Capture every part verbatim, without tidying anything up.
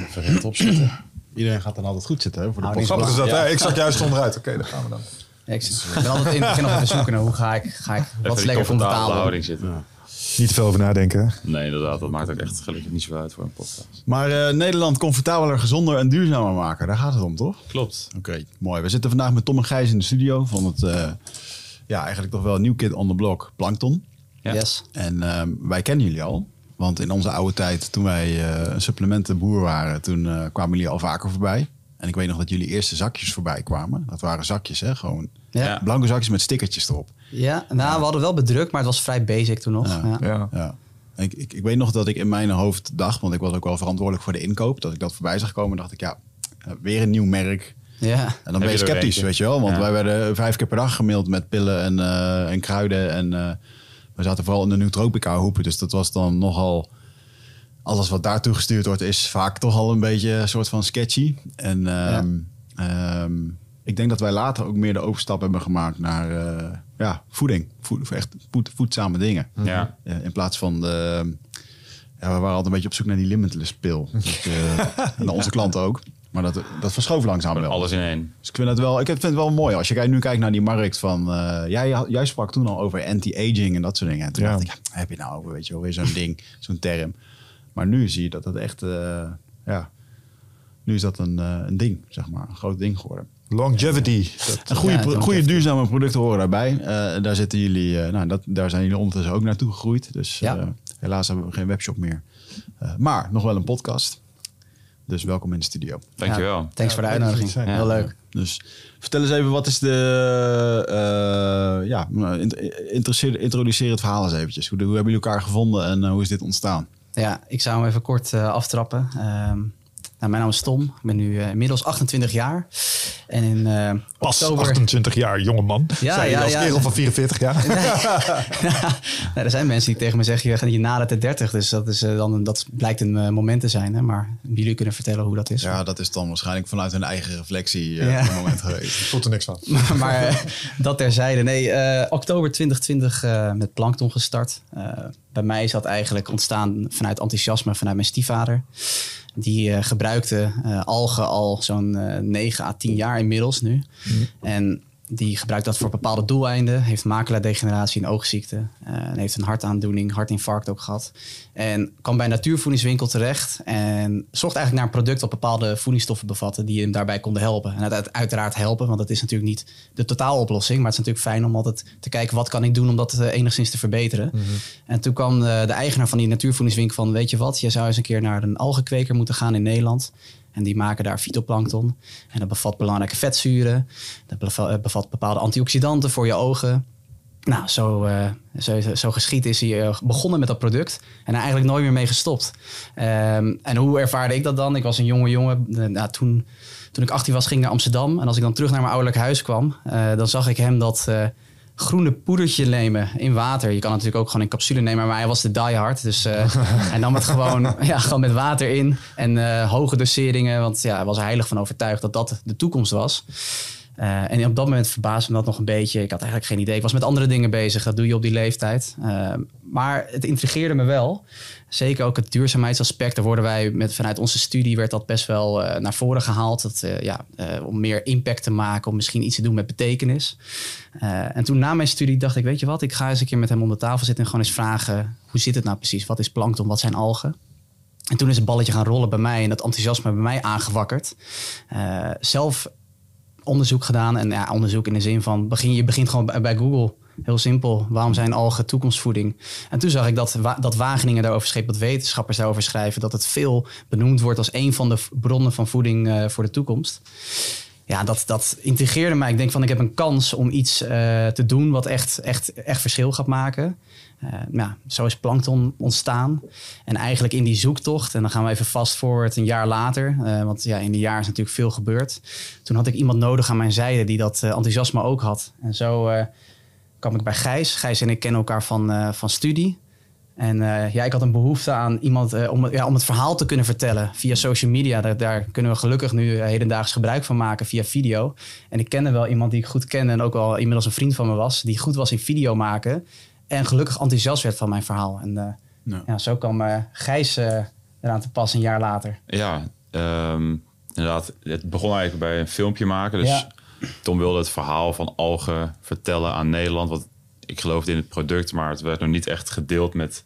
even rechtop zitten. Iedereen gaat dan altijd goed zitten hè, voor de Nou, podcast. Grappig is dat, Ja. hè? Ik zat juist onderuit. Oké, okay, daar gaan we dan. Ja, ik, zit, ik ben altijd in het begin nog even zoeken naar hoe ga ik, ga ik wat is lekker comfortabel. houding zitten. Ja. Niet te veel over nadenken. Hè? Nee, inderdaad. Dat maakt ook echt gelukkig niet zoveel uit voor een podcast. Maar uh, Nederland comfortabeler, gezonder en duurzamer maken. Daar gaat het om, toch? Klopt. Oké, okay, mooi. We zitten vandaag met Tom en Gijs in de studio van het, uh, ja, eigenlijk toch wel een nieuw kid on the block, Plankton. Ja. Yes. En uh, wij kennen jullie al. Want in onze oude tijd, toen wij uh, een supplementenboer waren, toen uh, kwamen jullie al vaker voorbij. En ik weet nog dat jullie eerste zakjes voorbij kwamen. Dat waren zakjes, hè? Gewoon Ja. blanke zakjes met stickertjes erop. Ja, nou, ja. we hadden wel bedrukt, maar het was vrij basic toen nog. Ja. Ja. Ja. Ja. Ik, ik, ik weet nog dat ik in mijn hoofd dacht, want ik was ook wel verantwoordelijk voor de inkoop. Dat ik dat voorbij zag komen, dacht ik, ja, weer een nieuw merk. Ja. En dan ben je sceptisch, weet je wel. Want ja. wij werden vijf keer per dag gemaild met pillen en, uh, en kruiden. En uh, we zaten vooral in de nootropica hoepen. Dus dat was dan nogal... Alles wat daartoe gestuurd wordt is vaak toch al een beetje een soort van sketchy. En um, ja. um, ik denk dat wij later ook meer de overstap hebben gemaakt naar uh, ja, voeding. Voed, echt voed, voedzame dingen. Ja. Uh, in plaats van de... Ja, we waren altijd een beetje op zoek naar die limitless pil. Dus, uh, naar onze klanten ook. Maar dat, dat verschoof langzaam wel. Alles in één. Dus ik vind het wel, ik vind het wel mooi. Als je nu kijkt naar die markt van... Uh, jij, jij sprak toen al over anti-aging en dat soort dingen. En toen ja. dacht ik, ja, heb je nou over, weet je wel, weer zo'n ding, zo'n term. Maar nu zie je dat het echt... Uh, ja, nu is dat een, uh, een ding, zeg maar. Een groot ding geworden. Longevity. En goede, Ja, pro- goede duurzame producten horen daarbij. Uh, daar zitten jullie... Uh, nou, dat, daar zijn jullie ondertussen ook naartoe gegroeid. Dus uh, ja. helaas hebben we geen webshop meer. Uh, maar nog wel een podcast. Dus welkom in de studio. Dankjewel. Ja, thanks ja, voor de uitnodiging. Ja. Heel leuk. Dus vertel eens even, wat is de... Uh, ja, introduceer, introduceer het verhaal eens eventjes. Hoe, hoe hebben jullie elkaar gevonden en uh, hoe is dit ontstaan? Ja, ik zou hem even kort uh, aftrappen. Um, nou, mijn naam is Tom. Ik ben nu uh, inmiddels achtentwintig jaar. En in uh, Pas oktober... achtentwintig jaar, jonge man. Ja, Zei ja, je als ja. kerel van vierenveertig jaar? nee, er zijn mensen die tegen me zeggen, je, je nadert de dertig. Dus dat, is, uh, dan, dat blijkt een uh, moment te zijn. Hè? Maar jullie kunnen vertellen hoe dat is. Ja, dat is dan waarschijnlijk vanuit hun eigen reflectie uh, ja. een moment geweest. Ik voel er niks van. maar maar uh, dat terzijde. Nee, uh, oktober twintig twintig uh, met Plankton gestart. Uh, bij mij is dat eigenlijk ontstaan vanuit enthousiasme vanuit mijn stiefvader. Die uh, gebruikte uh, algen al zo'n uh, negen à tien jaar inmiddels nu. Mm. En die gebruikt dat voor bepaalde doeleinden. Heeft maculadegeneratie en oogziekte. Uh, en heeft een hartaandoening, hartinfarct ook gehad. En kwam bij een natuurvoedingswinkel terecht. En zocht eigenlijk naar een product dat bepaalde voedingsstoffen bevatte die hem daarbij konden helpen. En het uiteraard helpen, want dat is natuurlijk niet de totaaloplossing. Maar het is natuurlijk fijn om altijd te kijken, wat kan ik doen om dat uh, enigszins te verbeteren. Mm-hmm. En toen kwam uh, de eigenaar van die natuurvoedingswinkel van, weet je wat, je zou eens een keer naar een algenkweker moeten gaan in Nederland. En die maken daar fytoplankton. En dat bevat belangrijke vetzuren. Dat bevat bepaalde antioxidanten voor je ogen. Nou, zo, uh, zo, zo geschied is hij uh, begonnen met dat product. En er eigenlijk nooit meer mee gestopt. Um, en hoe ervaarde ik dat dan? Ik was een jonge jongen. Uh, nou, toen, toen ik achttien was, ging ik naar Amsterdam. En als ik dan terug naar mijn ouderlijk huis kwam, Uh, dan zag ik hem dat... Uh, groene poedertje nemen in water. Je kan het natuurlijk ook gewoon in capsule nemen, maar hij was de diehard. Dus uh, hij nam het gewoon, ja, gewoon met water in. En uh, hoge doseringen, want ja, hij was er heilig van overtuigd dat dat de toekomst was. Uh, en op dat moment verbaasde me dat nog een beetje. Ik had eigenlijk geen idee. Ik was met andere dingen bezig. Dat doe je op die leeftijd. Uh, maar het intrigeerde me wel. Zeker ook het duurzaamheidsaspect. Daar worden wij met, vanuit onze studie werd dat best wel uh, naar voren gehaald. Dat, uh, ja, uh, om meer impact te maken. Om misschien iets te doen met betekenis. Uh, en toen na mijn studie dacht ik, weet je wat? Ik ga eens een keer met hem om de tafel zitten en gewoon eens vragen. Hoe zit het nou precies? Wat is plankton? Wat zijn algen? En toen is het balletje gaan rollen bij mij. En dat enthousiasme bij mij aangewakkerd. Uh, zelf onderzoek gedaan. En ja, onderzoek in de zin van, begin, je begint gewoon bij, bij Google. Heel simpel. Waarom zijn algen toekomstvoeding? En toen zag ik dat, dat Wageningen daarover schreef, dat wetenschappers daarover schrijven, dat het veel benoemd wordt als een van de bronnen van voeding uh, voor de toekomst. Ja, dat, dat intrigeerde mij. Ik denk van, ik heb een kans om iets uh, te doen wat echt, echt, echt verschil gaat maken. Uh, nou, zo is Plankton ontstaan. En eigenlijk in die zoektocht, en dan gaan we even fast forward een jaar later. Uh, want ja, in die jaar is natuurlijk veel gebeurd. Toen had ik iemand nodig aan mijn zijde die dat uh, enthousiasme ook had. En zo uh, kwam ik bij Gijs. Gijs en ik kennen elkaar van, uh, van studie. En uh, ja, ik had een behoefte aan iemand uh, om, ja, om het verhaal te kunnen vertellen via social media. Daar, daar kunnen we gelukkig nu uh, hedendaags gebruik van maken via video. En ik kende wel iemand die ik goed kende en ook al inmiddels een vriend van me was, die goed was in video maken en gelukkig enthousiast werd van mijn verhaal. En uh, no. ja, zo kwam uh, Gijs uh, eraan te pas een jaar later. Ja, um, inderdaad, het begon eigenlijk bij een filmpje maken. Dus Ja. Tom wilde het verhaal van algen vertellen aan Nederland. Want ik geloofde in het product, maar het werd nog niet echt gedeeld met,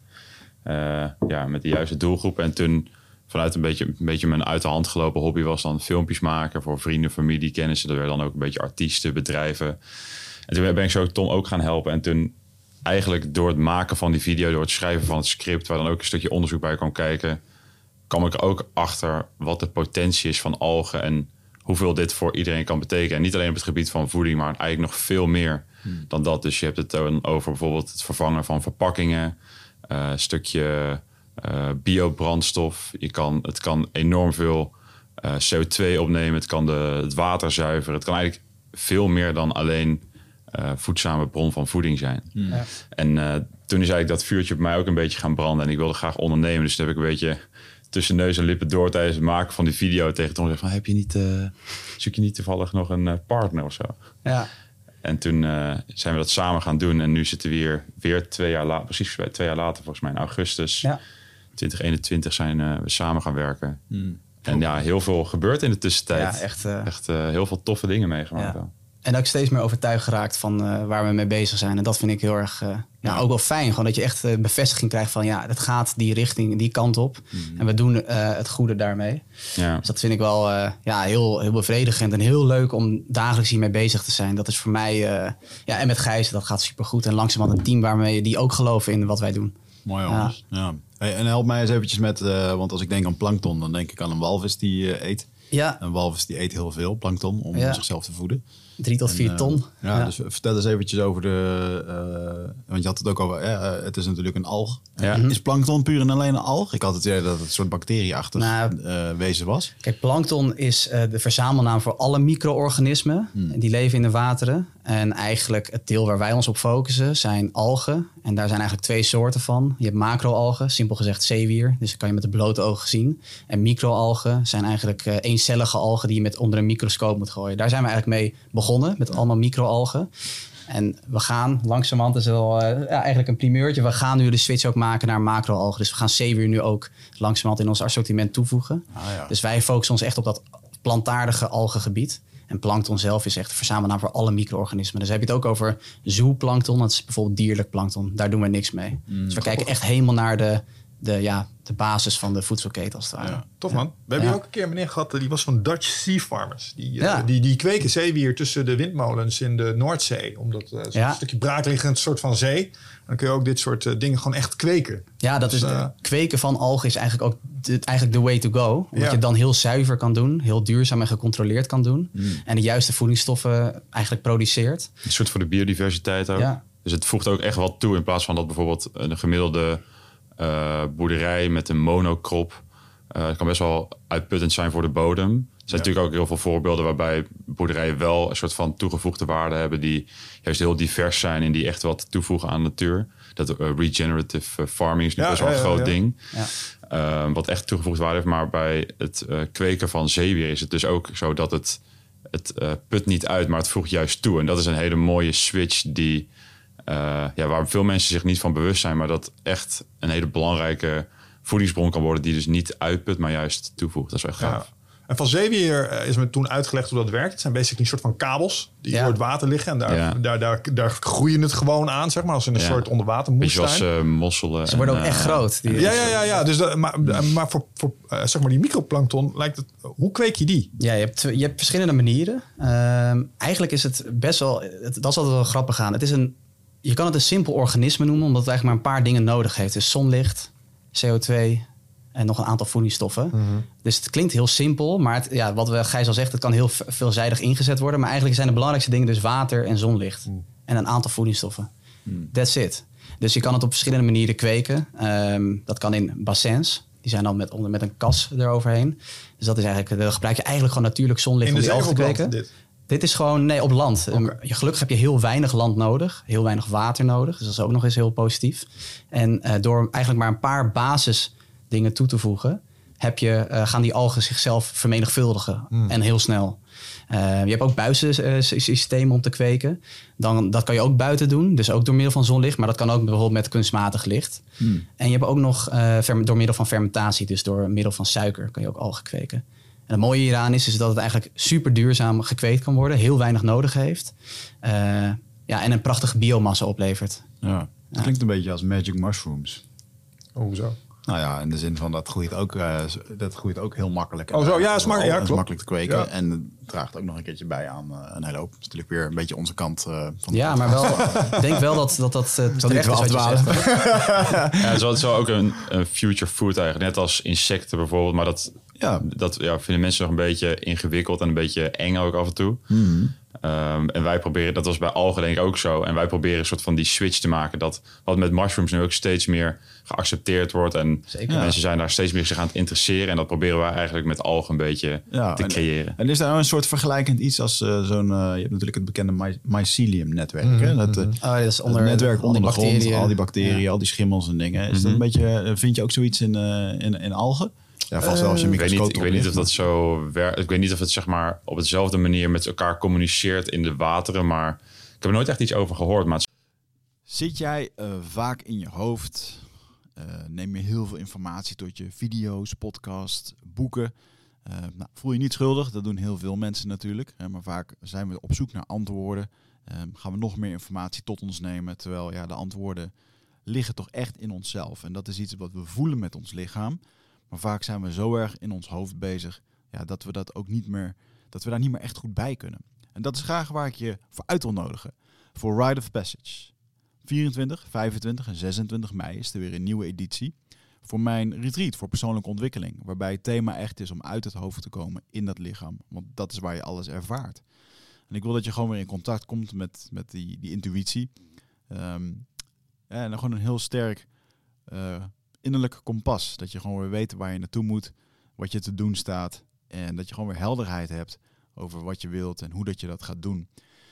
uh, ja, met de juiste doelgroep. En toen vanuit een beetje, een beetje mijn uit de hand gelopen hobby was dan filmpjes maken voor vrienden, familie, kennissen. Dat werden dan ook een beetje artiesten, bedrijven. En toen ben ik zo Tom ook gaan helpen. En toen eigenlijk door het maken van die video, door het schrijven van het script, waar dan ook een stukje onderzoek bij kwam kijken, kwam ik ook achter wat de potentie is van algen en hoeveel dit voor iedereen kan betekenen. En niet alleen op het gebied van voeding, maar eigenlijk nog veel meer hmm. dan dat. Dus je hebt het dan over bijvoorbeeld het vervangen van verpakkingen, uh, een stukje uh, biobrandstof. Je kan, het kan enorm veel uh, C O twee opnemen. Het kan de, het water zuiveren. Het kan eigenlijk veel meer dan alleen uh, voedzame bron van voeding zijn. Hmm. Ja. En uh, toen is eigenlijk dat vuurtje op mij ook een beetje gaan branden. En ik wilde graag ondernemen. Dus toen heb ik een beetje tussen neus en lippen door tijdens het maken van die video tegen Tom gezegd van, heb je niet, uh, zoek je niet toevallig nog een uh, partner of zo? Ja. En toen uh, zijn we dat samen gaan doen. En nu zitten we weer, weer twee jaar later, precies twee jaar later volgens mij, in augustus ja. twintig eenentwintig zijn uh, we samen gaan werken. Hmm. En ja, heel veel gebeurt in de tussentijd. Ja, echt, uh, echt uh, heel veel toffe dingen meegemaakt. Ja. En ook steeds meer overtuigd geraakt van uh, waar we mee bezig zijn. En dat vind ik heel erg, uh, ja, ook wel fijn. Gewoon dat je echt uh, bevestiging krijgt van, ja, het gaat die richting, die kant op. Mm. En we doen uh, het goede daarmee. Ja. Dus dat vind ik wel uh, ja, heel, heel bevredigend en heel leuk om dagelijks hiermee bezig te zijn. Dat is voor mij, uh, ja, en met Gijs, dat gaat supergoed. En langzamerhand een team waarmee die ook geloven in wat wij doen. Mooi jongens. Ja. Ja. Hey, en help mij eens eventjes met, uh, want als ik denk aan plankton, dan denk ik aan een walvis die uh, eet. Ja. Een walvis die eet heel veel plankton om ja. zichzelf te voeden. Drie tot vier en, ton. Uh, ja, ja, dus vertel eens eventjes over de... Uh, want je had het ook over... Ja, uh, het is natuurlijk een alg. Ja. Is plankton puur en alleen een alg? Ik had het idee dat het een soort bacterieachtig nou, uh, wezen was. Kijk, plankton is uh, de verzamelnaam voor alle micro-organismen. Hmm. Die leven in de wateren. En eigenlijk het deel waar wij ons op focussen zijn algen. En daar zijn eigenlijk twee soorten van. Je hebt macro-algen, simpel gezegd zeewier. Dus dat kan je met de blote ogen zien. En micro-algen zijn eigenlijk uh, eencellige algen die je met onder een microscoop moet gooien. Daar zijn we eigenlijk mee begonnen, met allemaal micro-algen. En we gaan langzamerhand, is wel uh, ja, eigenlijk een primeurtje. We gaan nu de switch ook maken naar macro-algen. Dus we gaan zeewier nu ook langzamerhand in ons assortiment toevoegen. Ah, ja. Dus wij focussen ons echt op dat plantaardige algengebied. En plankton zelf is echt de verzamelnaam voor alle micro-organismen. Dus heb je het ook over zooplankton. Dat is bijvoorbeeld dierlijk plankton. Daar doen we niks mee. Mm, dus we kijken echt helemaal naar de, de, ja, de basis van de voedselketen als het ware. Ja, tof man. We hebben ja. hier ook een keer een meneer gehad. Die was van Dutch Sea Farmers. Die, ja. uh, die, die kweken zeewier tussen de windmolens in de Noordzee. Omdat uh, zo'n ja. stukje braakliggend soort van zee. Dan kun je ook dit soort uh, dingen gewoon echt kweken. Ja, dat dus, is uh, kweken van algen is eigenlijk ook de, eigenlijk the way to go. Omdat ja. je het dan heel zuiver kan doen. Heel duurzaam en gecontroleerd kan doen. Mm. En de juiste voedingsstoffen eigenlijk produceert. Een soort voor de biodiversiteit ook. Ja. Dus het voegt ook echt wat toe. In plaats van dat bijvoorbeeld een gemiddelde uh, boerderij met een monocrop. Uh, het kan best wel uitputtend zijn voor de bodem. Er zijn ja. natuurlijk ook heel veel voorbeelden waarbij boerderijen wel een soort van toegevoegde waarde hebben die juist heel divers zijn en die echt wat toevoegen aan de natuur. Dat uh, regenerative farming is nu ja, best wel een ja, groot ja, ja. ding. Ja. Uh, wat echt toegevoegde waarde heeft. Maar bij het uh, kweken van zeewier is het dus ook zo dat het, het uh, put niet uit, maar het voegt juist toe. En dat is een hele mooie switch die, uh, ja, waar veel mensen zich niet van bewust zijn, maar dat echt een hele belangrijke voedingsbron kan worden die dus niet uitput, maar juist toevoegt. Dat is echt gaaf. Ja. En van zeewier uh, is me toen uitgelegd hoe dat werkt. Het zijn basically een soort van kabels die ja. door het water liggen. En daar, ja. daar, daar, daar groeien het gewoon aan, zeg maar, als in een ja. soort onderwatermoestuin. Beetje als uh, mosselen. Ze worden en, ook echt uh, groot. Die ja, ja, ja, ja. Dus dat, maar, maar voor, voor uh, zeg maar die microplankton lijkt het... Hoe kweek je die? Ja, je hebt, je hebt verschillende manieren. Uh, eigenlijk is het best wel... Het, dat is altijd wel grappig aan. Het is een... Je kan het een simpel organisme noemen, omdat het eigenlijk maar een paar dingen nodig heeft. Dus zonlicht, C O twee... en nog een aantal voedingsstoffen. Mm-hmm. Dus het klinkt heel simpel. Maar het, ja, wat we, Gijs al zegt, het kan heel veelzijdig ingezet worden. Maar eigenlijk zijn de belangrijkste dingen dus water en zonlicht. Mm. En een aantal voedingsstoffen. Mm. That's it. Dus je kan het op verschillende manieren kweken. Um, dat kan in bassins. Die zijn dan met, onder, met een kas eroverheen. Dus dat is eigenlijk, dan gebruik je eigenlijk gewoon natuurlijk zonlicht in om die algen te kweken. Dit? Dit is gewoon, nee, op land. Okay. Um, gelukkig heb je heel weinig land nodig. Heel weinig water nodig. Dus dat is ook nog eens heel positief. En uh, door eigenlijk maar een paar basis dingen toe te voegen, heb je, uh, gaan die algen zichzelf vermenigvuldigen. Mm. En heel snel. Uh, je hebt ook buizensystemen om te kweken. Dan, dat kan je ook buiten doen. Dus ook door middel van zonlicht. Maar dat kan ook bijvoorbeeld met kunstmatig licht. Mm. En je hebt ook nog uh, door middel van fermentatie. Dus door middel van suiker kan je ook algen kweken. En het mooie hieraan is, is dat het eigenlijk super duurzaam gekweekt kan worden. Heel weinig nodig heeft. Uh, ja, en een prachtige biomassa oplevert. Ja, het ja. klinkt een beetje als magic mushrooms. Oh, hoezo? Nou ja, in de zin van dat groeit ook, uh, dat groeit ook heel makkelijk. Oh zo, ja, is, maar, ja, is makkelijk te kweken. Ja. En het draagt ook nog een keertje bij aan uh, een hele hoop. Dat is natuurlijk weer een beetje onze kant uh, van de Ja, maar wel, ik denk wel dat dat, dat uh, terecht is wat je zegt. Ja, het is wel, zo ook een, een future food eigenlijk. Net als insecten bijvoorbeeld. Maar dat, ja. dat ja, vinden mensen nog een beetje ingewikkeld en een beetje eng ook af en toe. Mm-hmm. Um, en wij proberen, dat was bij algen denk ik ook zo. En wij proberen een soort van die switch te maken. Dat wat met mushrooms nu ook steeds meer geaccepteerd wordt. En Zeker. mensen zijn daar steeds meer zich aan het interesseren. En dat proberen wij eigenlijk met algen een beetje ja, te en, creëren. En is daar nou een soort vergelijkend iets als uh, zo'n... Uh, je hebt natuurlijk het bekende my- mycelium-netwerk. Mm-hmm. Hè? Dat, uh, oh, dat is onder, het netwerk de, onder de bacteriën. grond. Al die bacteriën, ja. al die schimmels en dingen. Is mm-hmm. dat een beetje, vind je ook zoiets in, uh, in, in algen? Ja, vast wel als je uh, ik weet niet, ik weet niet of dat zo werkt. Ik weet niet of het zeg maar op dezelfde manier met elkaar communiceert in de wateren, maar ik heb er nooit echt iets over gehoord. Maar... Zit jij uh, vaak in je hoofd? Uh, neem je heel veel informatie tot je video's, podcasts, boeken? Uh, nou, voel je niet schuldig, dat doen heel veel mensen natuurlijk. Hè, maar vaak zijn we op zoek naar antwoorden. Uh, gaan we nog meer informatie tot ons nemen, terwijl ja, de antwoorden liggen toch echt in onszelf. En dat is iets wat we voelen met ons lichaam. Maar vaak zijn we zo erg in ons hoofd bezig ja, dat we dat ook niet meer, dat we daar niet meer echt goed bij kunnen. En dat is graag waar ik je voor uit wil nodigen. Voor Rite of Passage. vierentwintig, vijfentwintig en zesentwintig mei is er weer een nieuwe editie. Voor mijn retreat voor persoonlijke ontwikkeling. Waarbij het thema echt is om uit het hoofd te komen in dat lichaam. Want dat is waar je alles ervaart. En ik wil dat je gewoon weer in contact komt met, met die, die intuïtie. Um, ja, en dan gewoon een heel sterk... Uh, innerlijk kompas. Dat je gewoon weer weet waar je naartoe moet, wat je te doen staat. En dat je gewoon weer helderheid hebt over wat je wilt en hoe dat je dat gaat doen.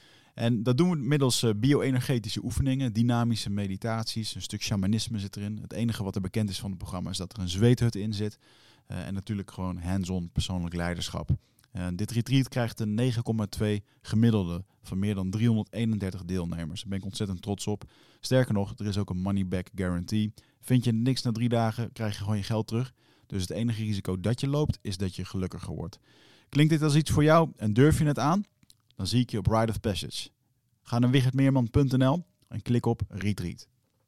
En dat doen we middels uh, bio-energetische oefeningen, dynamische meditaties, een stuk shamanisme zit erin. Het enige wat er bekend is van het programma is dat er een zweethut in zit. Uh, en natuurlijk gewoon hands-on persoonlijk leiderschap. Uh, dit retreat krijgt een negen komma twee gemiddelde van meer dan driehonderdeenendertig deelnemers. Daar ben ik ontzettend trots op. Sterker nog, er is ook een money back guarantee. Vind je niks na drie dagen, krijg je gewoon je geld terug. Dus het enige risico dat je loopt, is dat je gelukkiger wordt. Klinkt dit als iets voor jou en durf je het aan? Dan zie ik je op Rite of Passage. Ga naar wichertmeerman punt n l en klik op Retreat.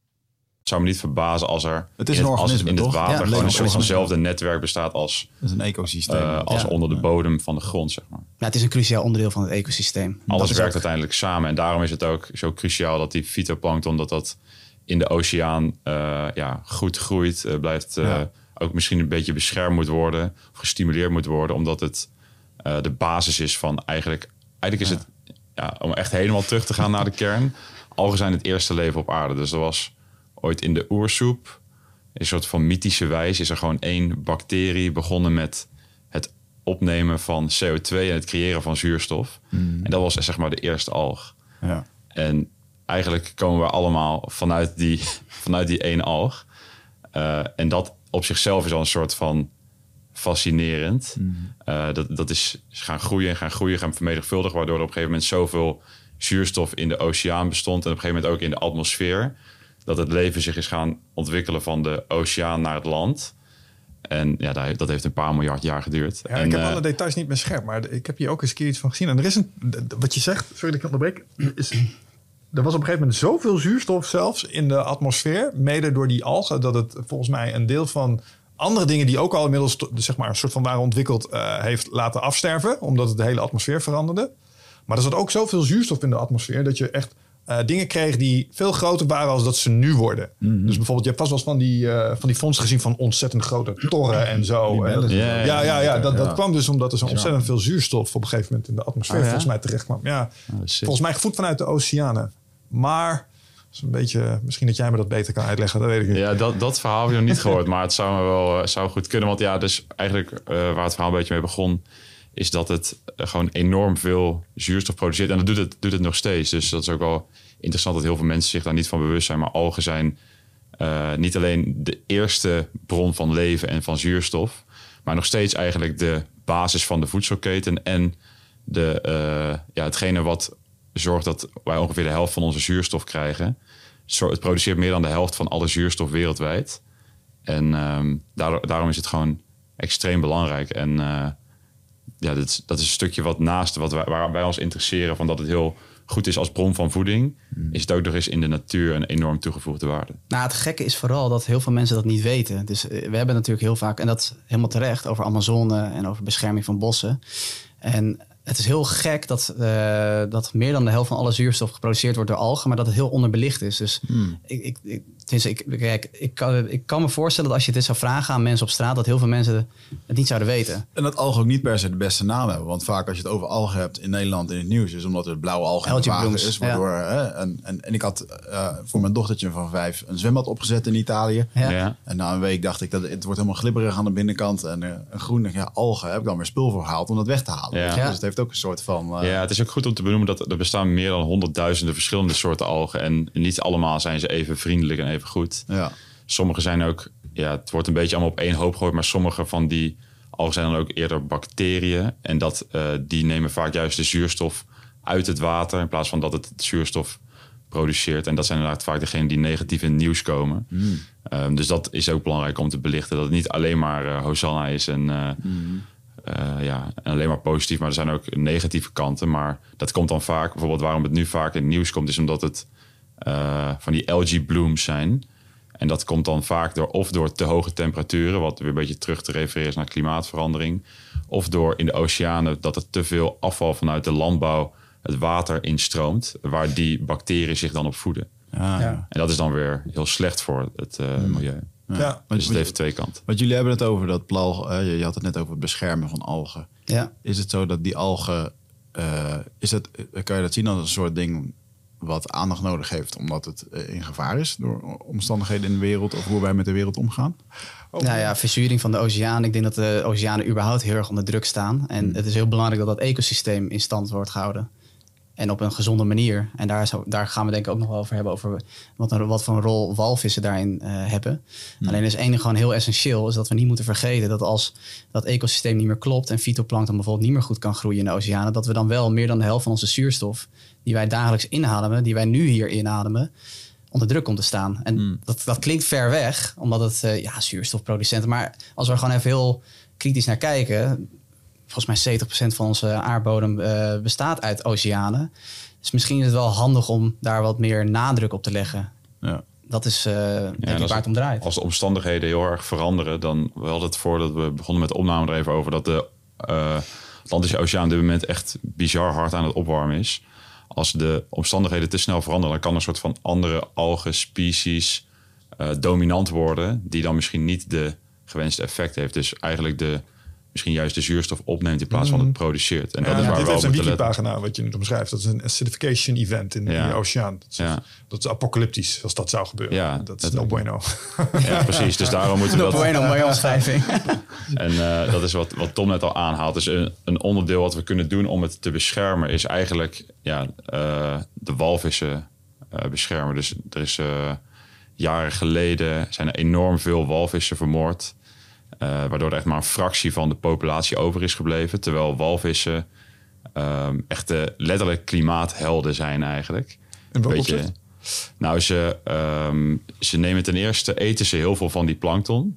Het zou me niet verbazen als er het is een in, het, organisme, als in het toch? water Ja, gewoon een soort vanzelfde netwerk bestaat als, dat is een ecosysteem. Uh, als ja. onder de bodem van de grond, zeg maar. Ja, het is een cruciaal onderdeel van het ecosysteem. Alles werkt ook uiteindelijk samen. En daarom is het ook zo cruciaal dat die fytoplankton, dat dat in de oceaan uh, ja, goed groeit. Uh, blijft uh, ja. ook misschien een beetje beschermd moet worden. Of gestimuleerd moet worden. Omdat het uh, de basis is van eigenlijk... Eigenlijk is ja. het, ja, om echt helemaal terug te gaan naar de kern. Algen zijn het eerste leven op aarde. Dus er was ooit in de oersoep, een soort van mythische wijze, is er gewoon één bacterie begonnen met het opnemen van C O twee en het creëren van zuurstof. Mm. En dat was zeg maar de eerste alg. Ja. En eigenlijk komen we allemaal vanuit die, vanuit die één alg. Uh, en dat op zichzelf is al een soort van fascinerend. Mm. Uh, dat, dat is gaan groeien, gaan groeien, gaan vermenigvuldigen, waardoor er op een gegeven moment zoveel zuurstof in de oceaan bestond en op een gegeven moment ook in de atmosfeer, dat het leven zich is gaan ontwikkelen van de oceaan naar het land. En ja, dat heeft een paar miljard jaar geduurd. Ja, en, ik heb uh, alle details niet meer scherp, maar ik heb hier ook eens een keer iets van gezien. En er is een, wat je zegt, sorry dat ik onderbreek, is, er was op een gegeven moment zoveel zuurstof zelfs in de atmosfeer, mede door die algen, dat het volgens mij een deel van andere dingen die ook al inmiddels zeg maar, een soort van waren ontwikkeld, uh, heeft laten afsterven, omdat het de hele atmosfeer veranderde. Maar er zat ook zoveel zuurstof in de atmosfeer dat je echt Uh, dingen kreeg die veel groter waren als dat ze nu worden. Mm-hmm. Dus bijvoorbeeld, je hebt vast wel eens van die, uh, van die fondsen gezien van ontzettend grote torren en zo. En dat, ja, ja, ja, ja, ja, dat, dat ja. kwam dus omdat er zo ontzettend veel zuurstof op een gegeven moment in de atmosfeer oh, ja? volgens mij terecht kwam. Ja, oh, volgens mij gevoed vanuit de oceanen. Maar dat is een beetje, misschien dat jij me dat beter kan uitleggen, dat weet ik niet. Ja, dat, dat verhaal heb ik nog niet gehoord, maar het zou me wel uh, zou goed kunnen. Want ja, dus eigenlijk uh, waar het verhaal een beetje mee begon, is dat het uh, gewoon enorm veel zuurstof produceert. En dat doet het, doet het nog steeds. Dus dat is ook wel interessant dat heel veel mensen zich daar niet van bewust zijn. Maar algen zijn uh, niet alleen de eerste bron van leven en van zuurstof, maar nog steeds eigenlijk de basis van de voedselketen en de, uh, ja, hetgene wat zorgt dat wij ongeveer de helft van onze zuurstof krijgen. Het produceert meer dan de helft van alle zuurstof wereldwijd. En um, daardoor, daarom is het gewoon extreem belangrijk. En uh, ja, dat is, dat is een stukje wat naast wat wij, waar wij ons interesseren... van dat het heel goed is als bron van voeding... Mm. is het ook nog eens in de natuur een enorm toegevoegde waarde. Nou, het gekke is vooral dat heel veel mensen dat niet weten. Dus we hebben natuurlijk heel vaak, en dat is helemaal terecht... over Amazone en over bescherming van bossen. En het is heel gek dat, uh, dat meer dan de helft van alle zuurstof geproduceerd wordt door algen... maar dat het heel onderbelicht is. Dus mm. ik, ik, ik, tenminste, ik, kijk, ik, kan, ik kan me voorstellen dat als je dit zou vragen aan mensen op straat... dat heel veel mensen het niet zouden weten. En dat algen ook niet per se de beste naam hebben. Want vaak als je het over algen hebt in Nederland in het nieuws... is omdat het blauwe algen in het water is. Waardoor, ja. hè, en, en, en ik had uh, voor mijn dochtertje van vijf een zwembad opgezet in Italië. Ja. Ja. En na een week dacht ik dat het wordt helemaal glibberig aan de binnenkant. En uh, een groen, ja, algen heb ik dan weer spul voor gehaald om dat weg te halen. Ja. Dus het heeft ook een soort van... Uh, ja, het is ook goed om te benoemen dat er bestaan meer dan honderdduizenden verschillende soorten algen. En niet allemaal zijn ze even vriendelijk en even goed. Ja. Sommige zijn ook, ja, het wordt een beetje allemaal op één hoop gegooid, maar sommige van die algen zijn dan ook eerder bacteriën. En dat, uh, die nemen vaak juist de zuurstof uit het water in plaats van dat het zuurstof produceert. En dat zijn inderdaad vaak degenen die negatief in het nieuws komen. Mm. Um, dus dat is ook belangrijk om te belichten. Dat het niet alleen maar uh, Hosanna is en, uh, mm. uh, ja, en alleen maar positief. Maar er zijn ook negatieve kanten. Maar dat komt dan vaak, bijvoorbeeld waarom het nu vaak in het nieuws komt... is omdat het uh, van die algae blooms zijn... En dat komt dan vaak door of door te hoge temperaturen... wat weer een beetje terug te refereren is naar klimaatverandering... of door in de oceanen dat er te veel afval vanuit de landbouw... het water instroomt, waar die bacteriën zich dan op voeden. Ja. Ja. En dat is dan weer heel slecht voor het uh, mm. milieu. Ja. Ja. Dus het heeft twee kanten. Want jullie hebben het over dat plauw... Uh, je had het net over het beschermen van algen. Ja. Is het zo dat die algen... Uh, is het, kan je dat zien als een soort ding... wat aandacht nodig heeft omdat het in gevaar is... door omstandigheden in de wereld of hoe wij met de wereld omgaan? Oh. Nou ja, verzuring van de oceaan. Ik denk dat de oceanen überhaupt heel erg onder druk staan. En hmm. het is heel belangrijk dat dat ecosysteem in stand wordt gehouden. En op een gezonde manier. En daar, zou, daar gaan we denk ik ook nog wel over hebben... over wat, een, wat voor een rol walvissen daarin uh, hebben. Hmm. Alleen is één ding gewoon heel essentieel... is dat we niet moeten vergeten dat als dat ecosysteem niet meer klopt... en fytoplankton bijvoorbeeld niet meer goed kan groeien in de oceanen... dat we dan wel meer dan de helft van onze zuurstof... die wij dagelijks inademen, die wij nu hier inademen... onder druk komt te staan. En hmm. dat, dat klinkt ver weg, omdat het uh, ja, zuurstofproducenten... maar als we er gewoon even heel kritisch naar kijken... volgens mij zeventig procent van onze aardbodem uh, bestaat uit oceanen. Dus misschien is het wel handig om daar wat meer nadruk op te leggen. Ja. Dat is uh, denk ja, ik waar het om draait. Als de omstandigheden heel erg veranderen... dan we hadden het voordat we begonnen met de opname er even over... dat de uh, Atlantische Oceaan op dit moment echt bizar hard aan het opwarmen is. Als de omstandigheden te snel veranderen... dan kan een soort van andere algen-species uh, dominant worden... die dan misschien niet de gewenste effect heeft. Dus eigenlijk de... misschien juist de zuurstof opneemt in plaats van het produceert. En dat ja, is waar dit we is een wikipagina wat je nu omschrijft. Dat is een acidification event in, ja. in de oceaan. Dat is, ja. dat is apocalyptisch als dat zou gebeuren. Ja, dat is no bueno. Ja, precies. Dus daarom moeten we no dat... bueno, mooie omschrijving. En uh, dat is wat, wat Tom net al aanhaalt. Dus een, een onderdeel wat we kunnen doen om het te beschermen... is eigenlijk ja, uh, de walvissen uh, beschermen. Dus er is uh, jaren geleden... zijn er enorm veel walvissen vermoord... Uh, waardoor er echt maar een fractie van de populatie over is gebleven. Terwijl walvissen um, echt uh, letterlijk klimaathelden zijn eigenlijk. En wat Beetje, Nou, ze, um, ze nemen ten eerste, eten ze heel veel van die plankton.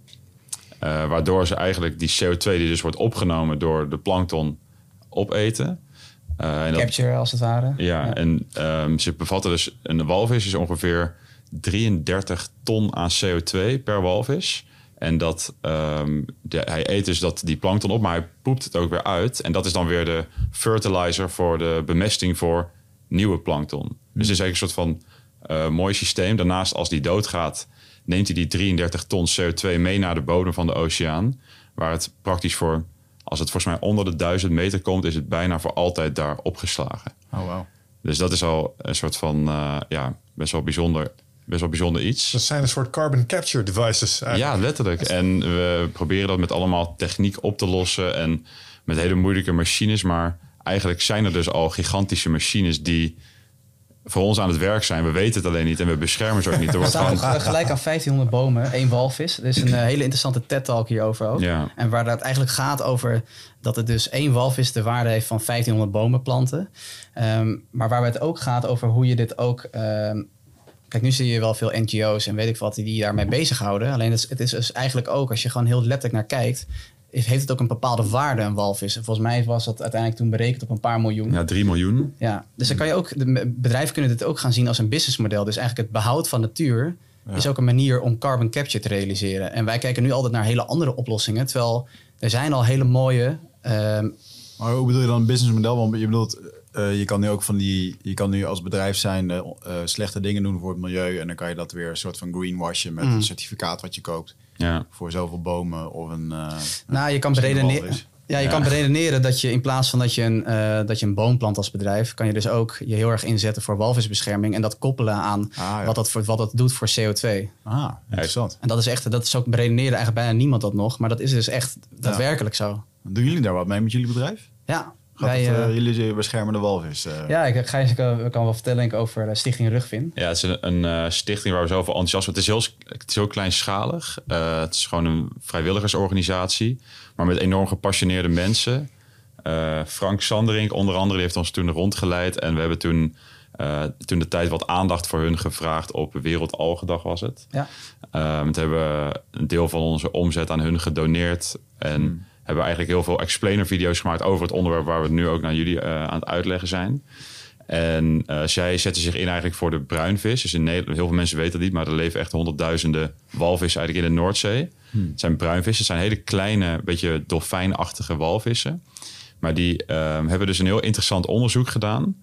Uh, waardoor ze eigenlijk die C O twee die dus wordt opgenomen door de plankton opeten. Uh, en Capture dat, als het ware. Ja, ja. en um, ze bevatten dus... Een walvis is ongeveer drieëndertig ton aan C O twee per walvis... En dat, um, de, hij eet dus dat, die plankton op, maar hij poept het ook weer uit. En dat is dan weer de fertilizer voor de bemesting voor nieuwe plankton. Mm. Dus het is eigenlijk een soort van uh, mooi systeem. Daarnaast, als die doodgaat, neemt hij die drieëndertig ton C O twee mee naar de bodem van de oceaan. Waar het praktisch voor, als het volgens mij onder de duizend meter komt, is het bijna voor altijd daar opgeslagen. Oh, wow. Dus dat is al een soort van, uh, ja, best wel bijzonder... Best wel bijzonder iets. Dat zijn een soort carbon capture devices eigenlijk. Ja, letterlijk. En we proberen dat met allemaal techniek op te lossen... en met hele moeilijke machines. Maar eigenlijk zijn er dus al gigantische machines... die voor ons aan het werk zijn. We weten het alleen niet en we beschermen ze ook niet. Er wordt gewoon... gelijk aan vijftienhonderd bomen, één walvis. Er is een uh, hele interessante TED-talk hierover ook. Ja. En waar het eigenlijk gaat over... dat het dus één walvis de waarde heeft van vijftienhonderd bomen planten. Um, maar waar het ook gaat over hoe je dit ook... Um, Kijk, nu zie je wel veel N G O's en weet ik wat die daarmee bezighouden. Alleen het is, het is dus eigenlijk ook, als je gewoon heel letterlijk naar kijkt... heeft het ook een bepaalde waarde, een walvis. En volgens mij was dat uiteindelijk toen berekend op een paar miljoen. Ja, drie miljoen. Ja, dus dan kan je ook, de bedrijven kunnen dit ook gaan zien als een businessmodel. Dus eigenlijk het behoud van natuur ja. is ook een manier om carbon capture te realiseren. En wij kijken nu altijd naar hele andere oplossingen. Terwijl er zijn al hele mooie... Um, maar hoe bedoel je dan een businessmodel? Want je bedoelt, uh, je kan nu ook van die... Je kan nu als bedrijf zijn uh, uh, slechte dingen doen voor het milieu. En dan kan je dat weer een soort van greenwashen met mm. een certificaat wat je koopt. Ja. Voor zoveel bomen of een... Uh, nou, je kan beredeneren... Ja, je ja. kan beredeneren dat je in plaats van dat je, een, uh, dat je een boom plant als bedrijf... kan je dus ook je heel erg inzetten voor walvisbescherming... en dat koppelen aan ah, ja. wat, dat voor, wat dat doet voor C O twee. Ah, interessant. En dat is echt, dat is ook beredeneren eigenlijk bijna niemand dat nog... maar dat is dus echt daadwerkelijk ja. zo. Doen jullie daar wat mee met jullie bedrijf? Ja. Gaat wij, het, uh, jullie beschermen de walvis? Uh. Ja, ik, ga, ik kan, kan wel vertellen denk ik, over uh, Stichting Rugvin. Ja, het is een, een uh, stichting waar we zoveel enthousiast... Het is heel, het is heel kleinschalig. Uh, het is gewoon een vrijwilligersorganisatie... maar met enorm gepassioneerde mensen. Uh, Frank Sanderink onder andere, die heeft ons toen rondgeleid... en we hebben toen, uh, toen de tijd wat aandacht voor hun gevraagd... op Wereldalgendag was het. Ja. Uh, toen hebben we een deel van onze omzet aan hun gedoneerd... en hmm. hebben eigenlijk heel veel explainer-video's gemaakt... over het onderwerp waar we nu ook naar jullie uh, aan het uitleggen zijn... En uh, zij zetten zich in eigenlijk voor de bruinvis. Dus in Nederland, heel veel mensen weten dat niet... maar er leven echt honderdduizenden walvissen eigenlijk in de Noordzee. Hmm. Het zijn bruinvissen. Het zijn hele kleine, beetje dolfijnachtige walvissen. Maar die uh, hebben dus een heel interessant onderzoek gedaan.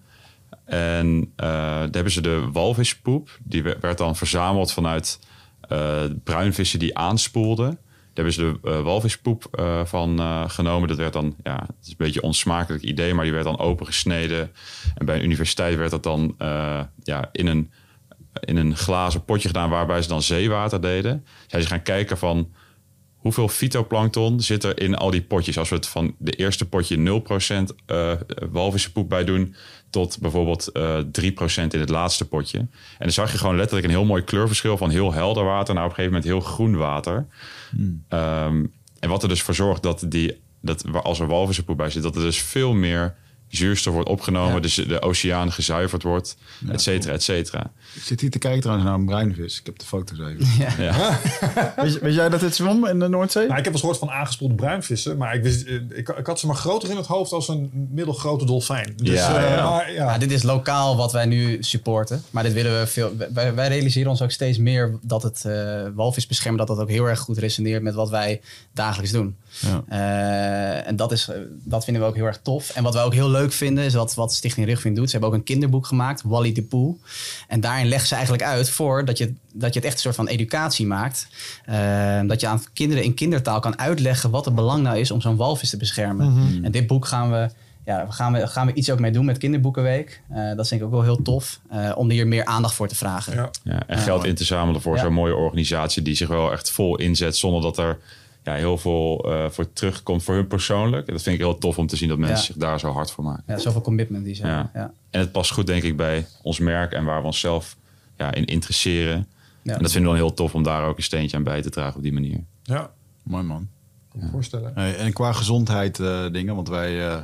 En uh, daar hebben ze de walvispoep... die werd dan verzameld vanuit uh, bruinvissen die aanspoelden... Daar hebben ze de uh, walvispoep uh, van uh, genomen. Dat werd dan, ja, het is een beetje een onsmakelijk idee... maar die werd dan opengesneden. En bij een universiteit werd dat dan uh, ja, in, een, in een glazen potje gedaan... waarbij ze dan zeewater deden. Zij ze gaan kijken van hoeveel fytoplankton zit er in al die potjes. Als we het van de eerste potje nul procent uh, walvispoep bij doen... tot bijvoorbeeld uh, drie procent in het laatste potje. En dan zag je gewoon letterlijk een heel mooi kleurverschil... van heel helder water naar op een gegeven moment heel groen water... Hmm. Um, en wat er dus voor zorgt dat, die, dat als er walvissenpoep bij zit... dat er dus veel meer zuurstof wordt opgenomen... Ja. dus de oceaan gezuiverd wordt, ja, et cetera, et cetera. Ik zit hier te kijken trouwens naar een bruinvis. Ik heb de foto's even. Ja. Ja. weet, weet jij dat dit zwom in de Noordzee? Nou, ik heb wel eens gehoord van aangespoelde bruinvissen... maar ik, wist, ik, ik had ze maar groter in het hoofd als een middelgrote dolfijn. Dus, ja, uh, ja. Maar, ja. Ja, dit is lokaal wat wij nu supporten. Maar dit willen we veel. Wij, wij realiseren ons ook steeds meer dat het uh, walvisbeschermen... dat dat ook heel erg goed resoneert met wat wij dagelijks doen. Ja. Uh, en dat, is, dat vinden we ook heel erg tof. En wat wij ook heel leuk vinden, is wat, wat Stichting Rugvin doet. Ze hebben ook een kinderboek gemaakt, Wally de Poel. En daarin leggen ze eigenlijk uit voor dat je, dat je het echt een soort van educatie maakt. Uh, dat je aan kinderen in kindertaal kan uitleggen wat het belang nou is om zo'n walvis te beschermen. Mm-hmm. En dit boek gaan we, ja, gaan, we, gaan we iets ook mee doen met Kinderboekenweek. Uh, dat is denk ik ook wel heel tof, uh, om hier meer aandacht voor te vragen. Ja. Ja, en geld uh, in te zamelen voor ja. zo'n mooie organisatie die zich wel echt vol inzet zonder dat er... Ja, heel veel uh, voor terugkomt voor hun persoonlijk. En dat vind ik heel tof om te zien dat mensen ja. zich daar zo hard voor maken. Ja, zoveel commitment die ze ja. ja. En het past goed denk ik bij ons merk en waar we onszelf ja, in interesseren. Ja. En dat vinden we dan heel tof om daar ook een steentje aan bij te dragen op die manier. Ja, mooi man. Kan me ja. voorstellen. Hey, en qua gezondheid uh, dingen, want wij... Uh,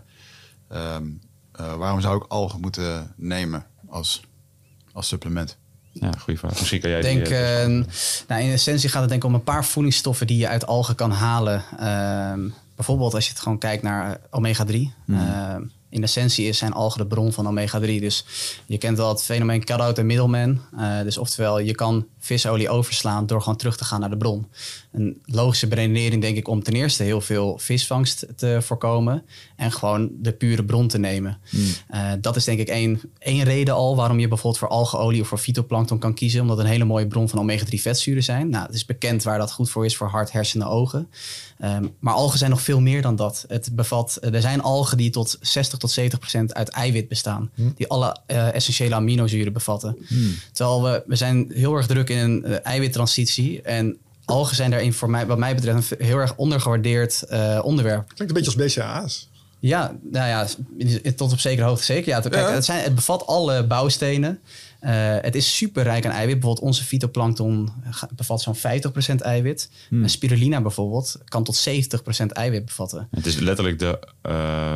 um, uh, waarom zou ik algen moeten nemen als, als supplement? Ja, goede vraag. Misschien kan jij denk, die... Uh, nou, in essentie gaat het denk ik om een paar voedingsstoffen die je uit algen kan halen. Uh, bijvoorbeeld als je het gewoon kijkt naar omega drie. Mm. Uh, in essentie is zijn algen de bron van omega drie. Dus je kent wel het fenomeen cut-out en middleman. Uh, dus oftewel, je kan visolie overslaan door gewoon terug te gaan naar de bron. Een logische beredenering denk ik om ten eerste heel veel visvangst te voorkomen. En gewoon de pure bron te nemen. Mm. Uh, dat is denk ik één, één reden al waarom je bijvoorbeeld voor algeolie of voor fytoplankton kan kiezen. Omdat het een hele mooie bron van omega drie vetzuren zijn. Nou, het is bekend waar dat goed voor is voor hart, hersenen, ogen. Um, maar algen zijn nog veel meer dan dat. Het bevat, er zijn algen die tot zestig tot zeventig procent uit eiwit bestaan. Mm. Die alle uh, essentiële aminozuren bevatten. Mm. Terwijl we, we zijn heel erg druk in een uh, eiwittransitie. En algen zijn daarin voor mij, wat mij betreft, een heel erg ondergewaardeerd uh, onderwerp. Klinkt een beetje als B C A A's. Ja, nou ja, tot op zekere hoogte zeker. Ja, kijk, ja. Het, zijn, het bevat alle bouwstenen. Uh, het is super rijk aan eiwit. Bijvoorbeeld onze fytoplankton bevat zo'n vijftig procent eiwit. Hmm. En spirulina bijvoorbeeld kan tot zeventig procent eiwit bevatten. Het is letterlijk de uh,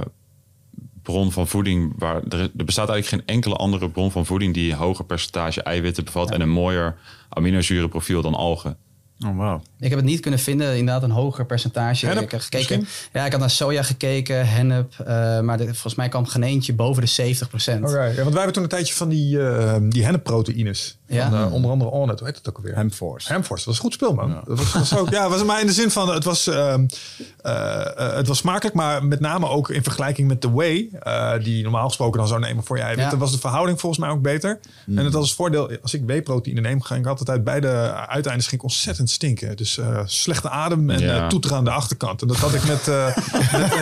bron van voeding. Waar er, er bestaat eigenlijk geen enkele andere bron van voeding die een hoger percentage eiwitten bevat ja. en een mooier aminozurenprofiel dan algen. Oh, wow. Ik heb het niet kunnen vinden, inderdaad een hoger percentage. Hennep, ik heb gekeken. misschien? Ja, ik had naar soja gekeken, hennep. Uh, maar dit, volgens mij kwam geen eentje boven de zeventig procent. Okay. Ja, want wij hebben toen een tijdje van die, uh, die hennepproteïnes. Ja. Van, uh, onder andere Onnit, hoe heet het ook alweer? Hempforce. Hempforce, dat was een goed speel, man. Ja. Dat was, was ook, ja, was maar in de zin van, het was, uh, uh, uh, het was smakelijk, maar met name ook in vergelijking met de whey, uh, die je normaal gesproken dan zou nemen voor je eiwitten, ja. was de verhouding volgens mij ook beter. Mm. En het was het voordeel, als ik whey-proteïne neem, ging ik altijd uit beide uiteindes ging ik ontzettend stinken. Dus uh, slechte adem en ja. uh, toeter aan de achterkant. En dat had ik met... Uh, met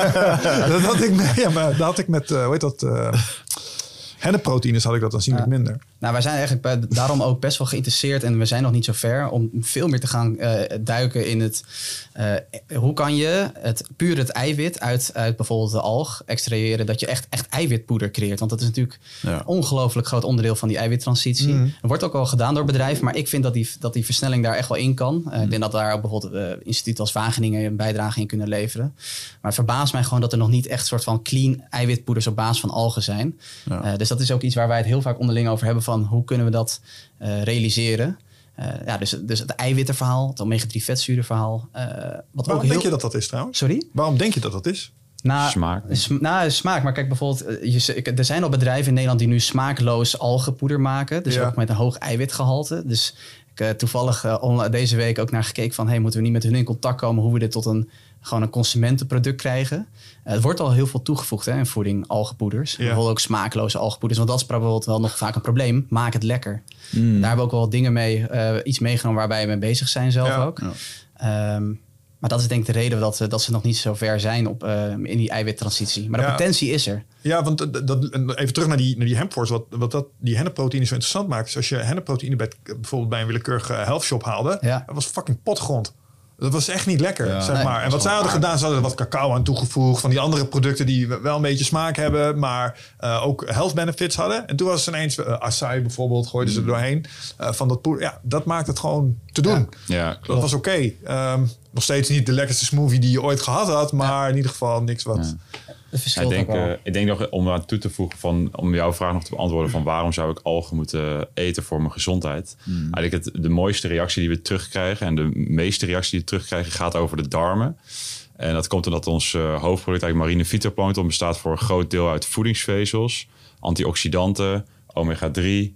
uh, dat had ik met, ja, maar dat had ik met, uh, hoe heet dat... Uh, hennepproteïnes had ik dat aanzienlijk ja. minder. Nou, wij zijn eigenlijk daarom ook best wel geïnteresseerd en we zijn nog niet zo ver om veel meer te gaan uh, duiken in het... Uh, hoe kan je het puur het eiwit uit, uit bijvoorbeeld de alg extraheren, dat je echt, echt eiwitpoeder creëert. Want dat is natuurlijk ja. een ongelooflijk groot onderdeel van die eiwittransitie. Mm. Er wordt ook wel gedaan door bedrijven, maar ik vind dat die, dat die versnelling daar echt wel in kan. Uh, mm. Ik denk dat daar ook bijvoorbeeld uh, instituut als Wageningen een bijdrage in kunnen leveren. Maar het verbaast mij gewoon dat er nog niet echt soort van clean eiwitpoeders op basis van algen zijn. Ja. Uh, dus dat is ook iets waar wij het heel vaak onderling over hebben van hoe kunnen we dat uh, realiseren. Uh, ja, dus, dus het eiwittenverhaal, het omega drie vetzurenverhaal. Uh, wat Waarom ook heel... denk je dat dat is trouwens? Sorry? Waarom denk je dat dat is? Na, smaak. Sm- na smaak, maar kijk bijvoorbeeld, je, er zijn al bedrijven in Nederland die nu smaakloos algenpoeder maken. Dus ja. ook met een hoog eiwitgehalte. Dus ik heb uh, toevallig uh, deze week ook naar gekeken van, hey, moeten we niet met hun in contact komen hoe we dit tot een gewoon een consumentenproduct krijgen. Uh, het wordt al heel veel toegevoegd hè, in voeding, algenpoeders. Ja. Bijvoorbeeld ook smaakloze algenpoeders. Want dat is bijvoorbeeld wel nog vaak een probleem. Maak het lekker. Mm. Daar hebben we ook wel dingen mee, uh, iets meegenomen waarbij we mee bezig zijn zelf ja. ook. Ja. Um, maar dat is denk ik de reden dat, dat ze nog niet zo ver zijn op, uh, in die eiwittransitie. Maar de ja. potentie is er. Ja, want dat, even terug naar die, naar die hempforce. Wat, wat dat, die hennepproteïne zo interessant maakt. Is als je hennepproteïne bij, bijvoorbeeld bij een willekeurige health shop haalde. Ja. Dat was fucking potgrond. Dat was echt niet lekker, ja, zeg nee, maar. En wat zij hadden gedaan, ze hadden er wat cacao aan toegevoegd. Van die andere producten die wel een beetje smaak hebben. Maar uh, ook health benefits hadden. En toen was het ineens, uh, acai bijvoorbeeld, gooiden ze er doorheen. Uh, van dat poeder. Ja, dat maakt het gewoon te doen. Ja, ja klopt. Dat was oké. Okay. Um, nog steeds niet de lekkerste smoothie die je ooit gehad had. Maar ja. in ieder geval niks wat... Ja. Ja, ik, denk, uh, ik denk nog om aan toe te voegen van om jouw vraag nog te beantwoorden van waarom zou ik algen moeten eten voor mijn gezondheid. Hmm. Eigenlijk het, de mooiste reactie die we terugkrijgen en de meeste reactie die we terugkrijgen gaat over de darmen. En dat komt omdat ons uh, hoofdproduct eigenlijk marine fytoplankton bestaat voor een groot deel uit voedingsvezels, antioxidanten, omega drie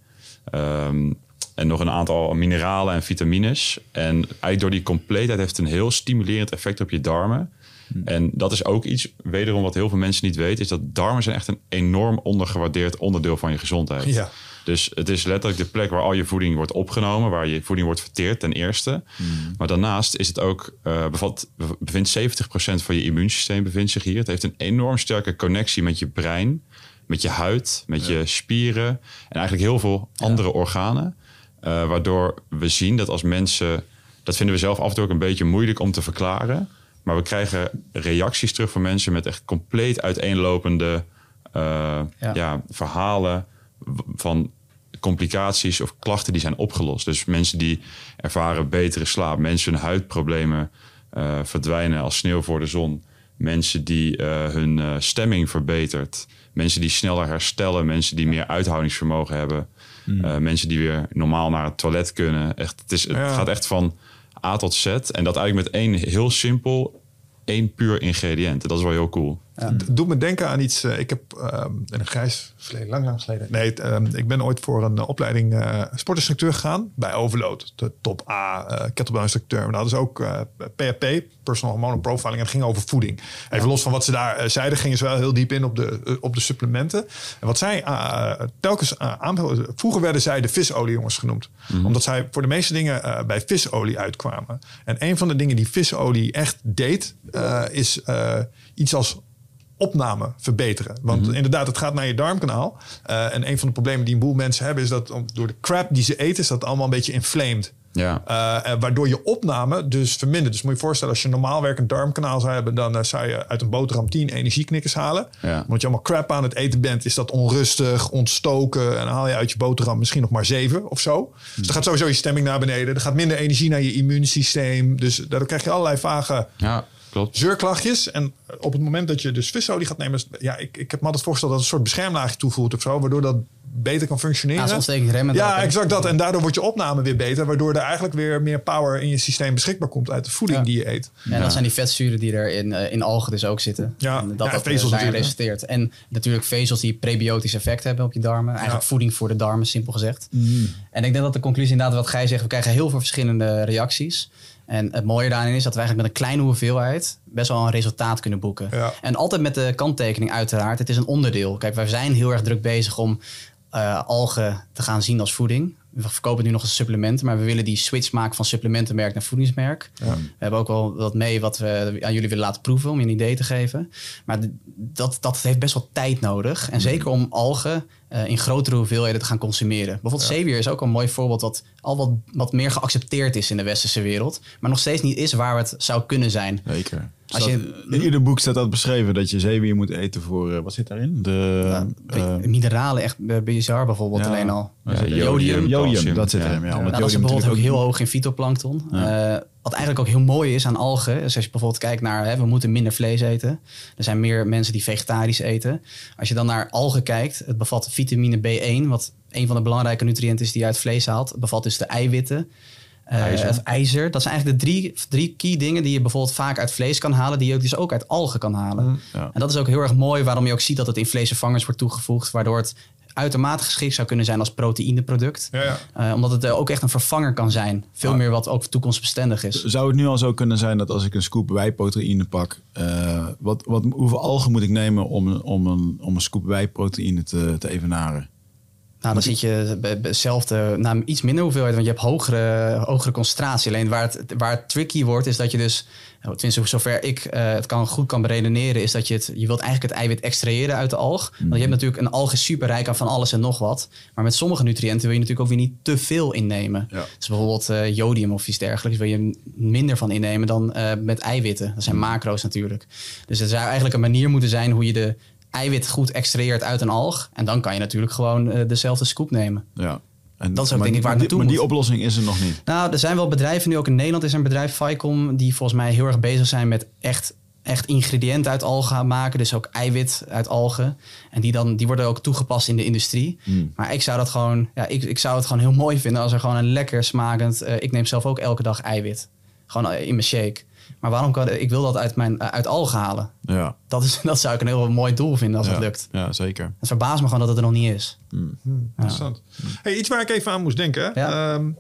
um, en nog een aantal mineralen en vitamines. En eigenlijk door die compleetheid heeft het een heel stimulerend effect op je darmen. En dat is ook iets, wederom wat heel veel mensen niet weten, is dat darmen zijn echt een enorm ondergewaardeerd onderdeel van je gezondheid. Ja. Dus het is letterlijk de plek waar al je voeding wordt opgenomen, waar je voeding wordt verteerd ten eerste. Mm. Maar daarnaast is het ook, uh, bevat, bevindt zeventig procent van je immuunsysteem bevindt zich hier. Het heeft een enorm sterke connectie met je brein, met je huid, met ja. je spieren en eigenlijk heel veel andere ja. organen. Uh, waardoor we zien dat als mensen, dat vinden we zelf af en toe ook een beetje moeilijk om te verklaren. Maar we krijgen reacties terug van mensen met echt compleet uiteenlopende uh, ja. Ja, verhalen van complicaties of klachten die zijn opgelost. Dus mensen die ervaren betere slaap, mensen hun huidproblemen uh, verdwijnen als sneeuw voor de zon. Mensen die uh, hun uh, stemming verbetert. Mensen die sneller herstellen, mensen die meer uithoudingsvermogen hebben. Hmm. Uh, mensen die weer normaal naar het toilet kunnen. Echt, het, is, het ja. gaat echt van A tot Z. En dat eigenlijk met één heel simpel, één puur ingrediënt. Dat is wel heel cool. Ja. Het doet me denken aan iets. Uh, ik heb um, in een grijs verleden, lang, lang geleden. Nee, het, um, ik ben ooit voor een uh, opleiding uh, sportinstructeur gegaan bij Overload. De top A uh, kettlebell instructeur. Maar dat is ook uh, P H P, Personal Hormonal Profiling. En het ging over voeding. Even ja. los van wat ze daar uh, zeiden, gingen ze wel heel diep in op de, uh, op de supplementen. En wat zij uh, telkens uh, aanbevelden. Vroeger werden zij de visoliejongens genoemd. Mm-hmm. Omdat zij voor de meeste dingen uh, bij visolie uitkwamen. En een van de dingen die visolie echt deed, uh, is uh, iets als opname verbeteren. Want mm-hmm. inderdaad, het gaat naar je darmkanaal. Uh, en een van de problemen die een boel mensen hebben is dat door de crap die ze eten, is dat allemaal een beetje inflamed. Ja. Uh, waardoor je opname dus vermindert. Dus moet je je voorstellen, als je een normaal werkend darmkanaal zou hebben, dan uh, zou je uit een boterham tien energieknikkers halen. Ja. Want je allemaal crap aan het eten bent, is dat onrustig, ontstoken. En dan haal je uit je boterham misschien nog maar zeven of zo. Hmm. Dus dan gaat sowieso je stemming naar beneden. Er gaat minder energie naar je immuunsysteem. Dus daardoor krijg je allerlei vage ja. Klopt. zeurklachtjes. En op het moment dat je dus visolie gaat nemen, ja, ik, ik heb me altijd voorgesteld dat het een soort beschermlaagje toevoegt of zo, waardoor dat beter kan functioneren. Ja, ontstekingsremmend. Ja, ook, exact dat. En daardoor wordt je opname weer beter, waardoor er eigenlijk weer meer power in je systeem beschikbaar komt uit de voeding Ja. die je eet. En dat zijn die vetzuren die er in, uh, in algen dus ook zitten. Ja. En dat Ja, dat vezels daarin natuurlijk, resulteert. En natuurlijk vezels die prebiotisch effect hebben op je darmen. Eigenlijk Ja. voeding voor de darmen, simpel gezegd. Mm. En ik denk dat de conclusie inderdaad wat Gij zegt, we krijgen heel veel verschillende reacties. En het mooie daarin is dat we eigenlijk met een kleine hoeveelheid best wel een resultaat kunnen boeken. Ja. En altijd met de kanttekening uiteraard, het is een onderdeel. Kijk, wij zijn heel erg druk bezig om uh, algen te gaan zien als voeding. We verkopen het nu nog als supplementen, maar we willen die switch maken van supplementenmerk naar voedingsmerk. Ja. We hebben ook wel wat mee wat we aan jullie willen laten proeven om je een idee te geven. Maar d- dat, dat heeft best wel tijd nodig. En zeker om algen uh, in grotere hoeveelheden te gaan consumeren. Bijvoorbeeld Ja. zeewier is ook een mooi voorbeeld wat al wat, wat meer geaccepteerd is in de westerse wereld. Maar nog steeds niet is waar het zou kunnen zijn. Zeker. Als Staat- je- in ieder boek staat dat beschreven dat je zeewier moet eten voor... uh, wat zit daarin? De, Ja, uh, mineralen, echt uh, bizar bijvoorbeeld ja. alleen al. Ja, Jodium. jodium. Jodium, calcium. dat zit Ja. erin. Ja, Ja, omdat dat is jodium bijvoorbeeld ook natuurlijk heel hoog in fytoplankton. Uh, wat eigenlijk ook heel mooi is aan algen. Dus als je bijvoorbeeld kijkt naar, hè, we moeten minder vlees eten. Er zijn meer mensen die vegetarisch eten. Als je dan naar algen kijkt, het bevat vitamine B één, wat een van de belangrijke nutriënten is die je uit vlees haalt. Het bevat dus de eiwitten. Uh, IJzer. of ijzer. Dat zijn eigenlijk de drie, drie key dingen die je bijvoorbeeld vaak uit vlees kan halen, die je ook dus ook uit algen kan halen. Mm. Ja. En dat is ook heel erg mooi waarom je ook ziet dat het in vleesvervangers wordt toegevoegd, waardoor het uitermate geschikt zou kunnen zijn als proteïneproduct. Ja, ja. Uh, omdat het uh, ook echt een vervanger kan zijn. Veel Ah. meer wat ook toekomstbestendig is. Zou het nu al zo kunnen zijn dat als ik een scoop wijproteïne pak... Uh, wat, wat, hoeveel algen moet ik nemen om, een- om, een, om een scoop wijproteïne te, te evenaren? Nou, dan zit je bij- bij hetzelfde, nou, iets minder hoeveelheid, want je hebt hogere, hogere concentratie. Alleen waar het, waar het tricky wordt, is dat je dus, tenminste zover ik uh, het kan, goed kan beredeneren, is dat je het, je wilt eigenlijk het eiwit extraheren uit de alg. Want je hebt natuurlijk, een alg is superrijk aan van alles en nog wat. Maar met sommige nutriënten wil je natuurlijk ook weer niet te veel innemen. Ja. Dus bijvoorbeeld uh, jodium of iets dergelijks wil je minder van innemen dan uh, met eiwitten. Dat zijn macro's natuurlijk. Dus er zou eigenlijk een manier moeten zijn hoe je de eiwit goed extraheert uit een alg. En dan kan je natuurlijk gewoon uh, dezelfde scoop nemen. Ja. En, Dat is ook maar, denk ik waar het maar die- naartoe Maar die moet. oplossing is er nog niet. Nou, er zijn wel bedrijven, nu ook in Nederland is er een bedrijf, Vicom, die volgens mij heel erg bezig zijn met echt, echt ingrediënten uit algen gaan maken. Dus ook eiwit uit algen. En die, dan, die worden ook toegepast in de industrie. Hmm. Maar ik zou dat gewoon, ja, ik, ik zou het gewoon heel mooi vinden als er gewoon een lekker smakend, uh, ik neem zelf ook elke dag eiwit. Gewoon in mijn shake. Maar waarom kan ik wil dat uit, mijn, uh, uit algen halen? Ja, Dat, is, dat zou ik een heel mooi doel vinden als ja. het lukt. Ja, zeker. Het verbaast me gewoon dat het er nog niet is. Hmm, interessant. Hey, iets waar ik even aan moest denken. Ja. Um,